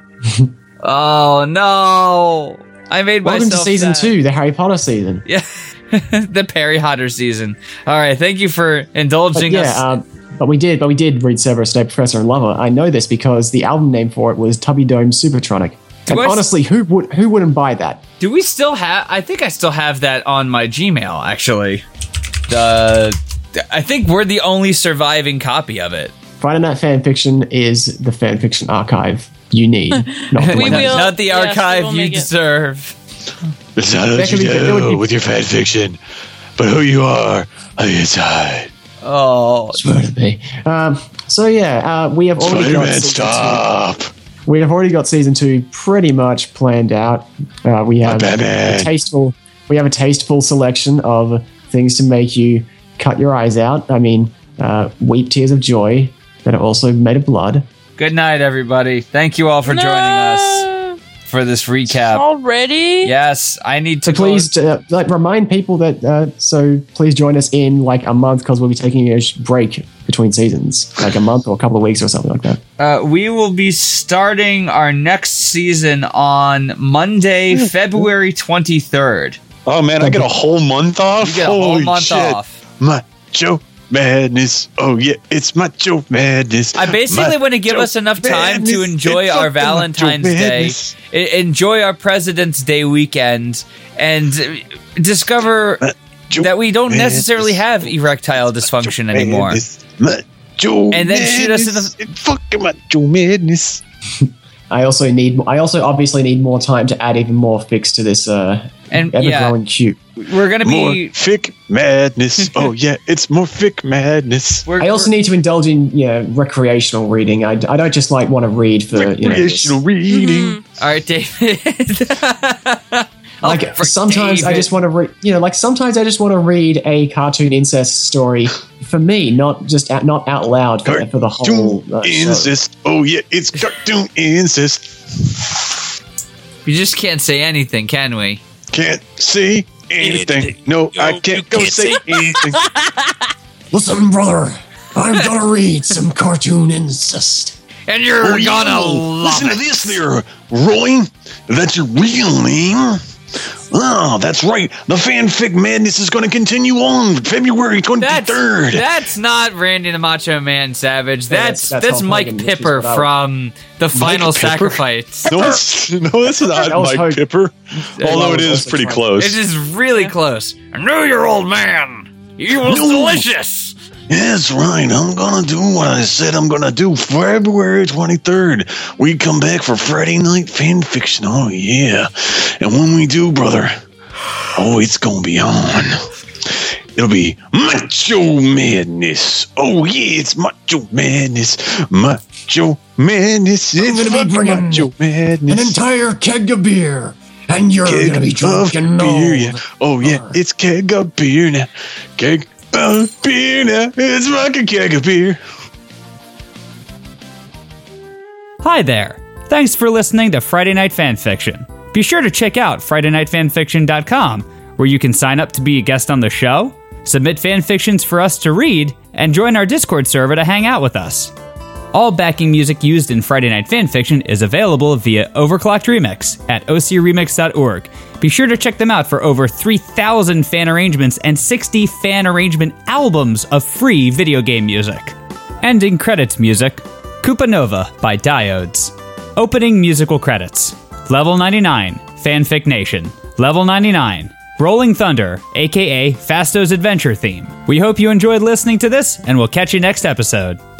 Oh no! I made Welcome to myself season sad. two, the Harry Potter season. Yeah, the Perry Potter season. All right, thank you for But indulging yeah, us. um, but we did, but we did read Severus Snape, Professor and Lover. I know this because the album name for it was Tubby Dome Supertronic. And I s- honestly, who would who wouldn't buy that? Do we still have? I think I still have that on my Gmail. Actually, the I think we're the only surviving copy of it. Friday Night Fan Fiction is the fan fiction archive you need. Not the We one not, will- not the yes, we archive will you make it. deserve. It's not That what you could be- it would do be- with your fan fiction, but who you are on the inside. Oh, Swear to be. Um, so yeah, uh, we have already got Spider-Man, season stop. two. We have already got season two pretty much planned out. Uh, we have Batman. a tasteful. We have a tasteful selection of things to make you cut your eyes out. I mean, uh, weep tears of joy that are also made of blood. good night, everybody. Thank you all for joining us for this recap. Already? Yes, I need to So please, uh, like, remind people that. Uh, so please join us in like a month because we'll be taking a sh- break between seasons, like a month or a couple of weeks or something like that. Uh, we will be starting our next season on Monday, February twenty-third. Oh man, I get a whole month off. You get a whole Holy month shit. off. Macho madness. Oh yeah, it's macho madness. I basically want to give Macho us enough time to madness. enjoy It's our fucking macho Valentine's Day, madness. e- enjoy our President's Day weekend, and uh, discover Macho that we don't madness. necessarily have erectile dysfunction anymore. Madness. Macho And then shoot us in the- madness. It's fucking macho madness. I also need. I also obviously need more time to add even more fix to this uh, And, ever yeah. growing queue. We're gonna More be. fic madness. Oh yeah, it's more fic madness. We're, I also need to indulge in yeah recreational reading. I, I don't just like want to read for you know. Recreational just- reading. all right, David. Like Oh, for sometimes I David. just want to read. You know, like sometimes I just want to read a cartoon incest story for me, not just out, not out loud for, for the whole Cartoon uh, show. incest. Oh yeah, it's cartoon incest. We just can't say anything, can we? Can't say anything. No, I can't go say anything. Listen, brother, I'm gonna read some cartoon incest. And you're Oh, gonna yo, love listen it. to this there, Roy. That's your real name. Oh, that's right. The fanfic madness is going to continue on February twenty-third. That's, that's not Randy the Macho Man Savage. That's Yeah, that's- that's, that's Mike Hulk Hogan, which is Pipper what I- from The Final Pipper? Sacrifice. No, it's, no, it's not That was Mike Hogan. Pipper. Although it was is also pretty Mike. close. It is really close. I knew your old man. He was No. delicious. That's right. I'm gonna do what I said I'm gonna do. February twenty-third, we come back for Friday Night Fan Fiction. Oh yeah! And when we do, brother, oh, it's gonna be on. It'll be Macho Madness. Oh yeah, it's Macho Madness. Macho Madness. It's gonna be fucking bringing Macho Madness. An entire keg of beer, and you're Keg gonna be drunk of and beer, old. yeah. Oh yeah, it's keg of beer now. Keg of beer now. It's fucking keg of beer. Hi there. Thanks for listening to Friday Night Fanfiction. Be sure to check out Friday Night Fanfiction dot com, where you can sign up to be a guest on the show, submit fanfictions for us to read, and join our Discord server to hang out with us. All backing music used in Friday Night Fanfiction is available via Overclocked Remix at o c remix dot org. Be sure to check them out for over three thousand fan arrangements and sixty fan arrangement albums of free video game music. Ending credits music, Koopa Nova by Diodes. Opening musical credits, Level ninety-nine, Fanfic Nation. Level ninety-nine, Rolling Thunder, aka Fasto's Adventure theme. We hope you enjoyed listening to this, and we'll catch you next episode.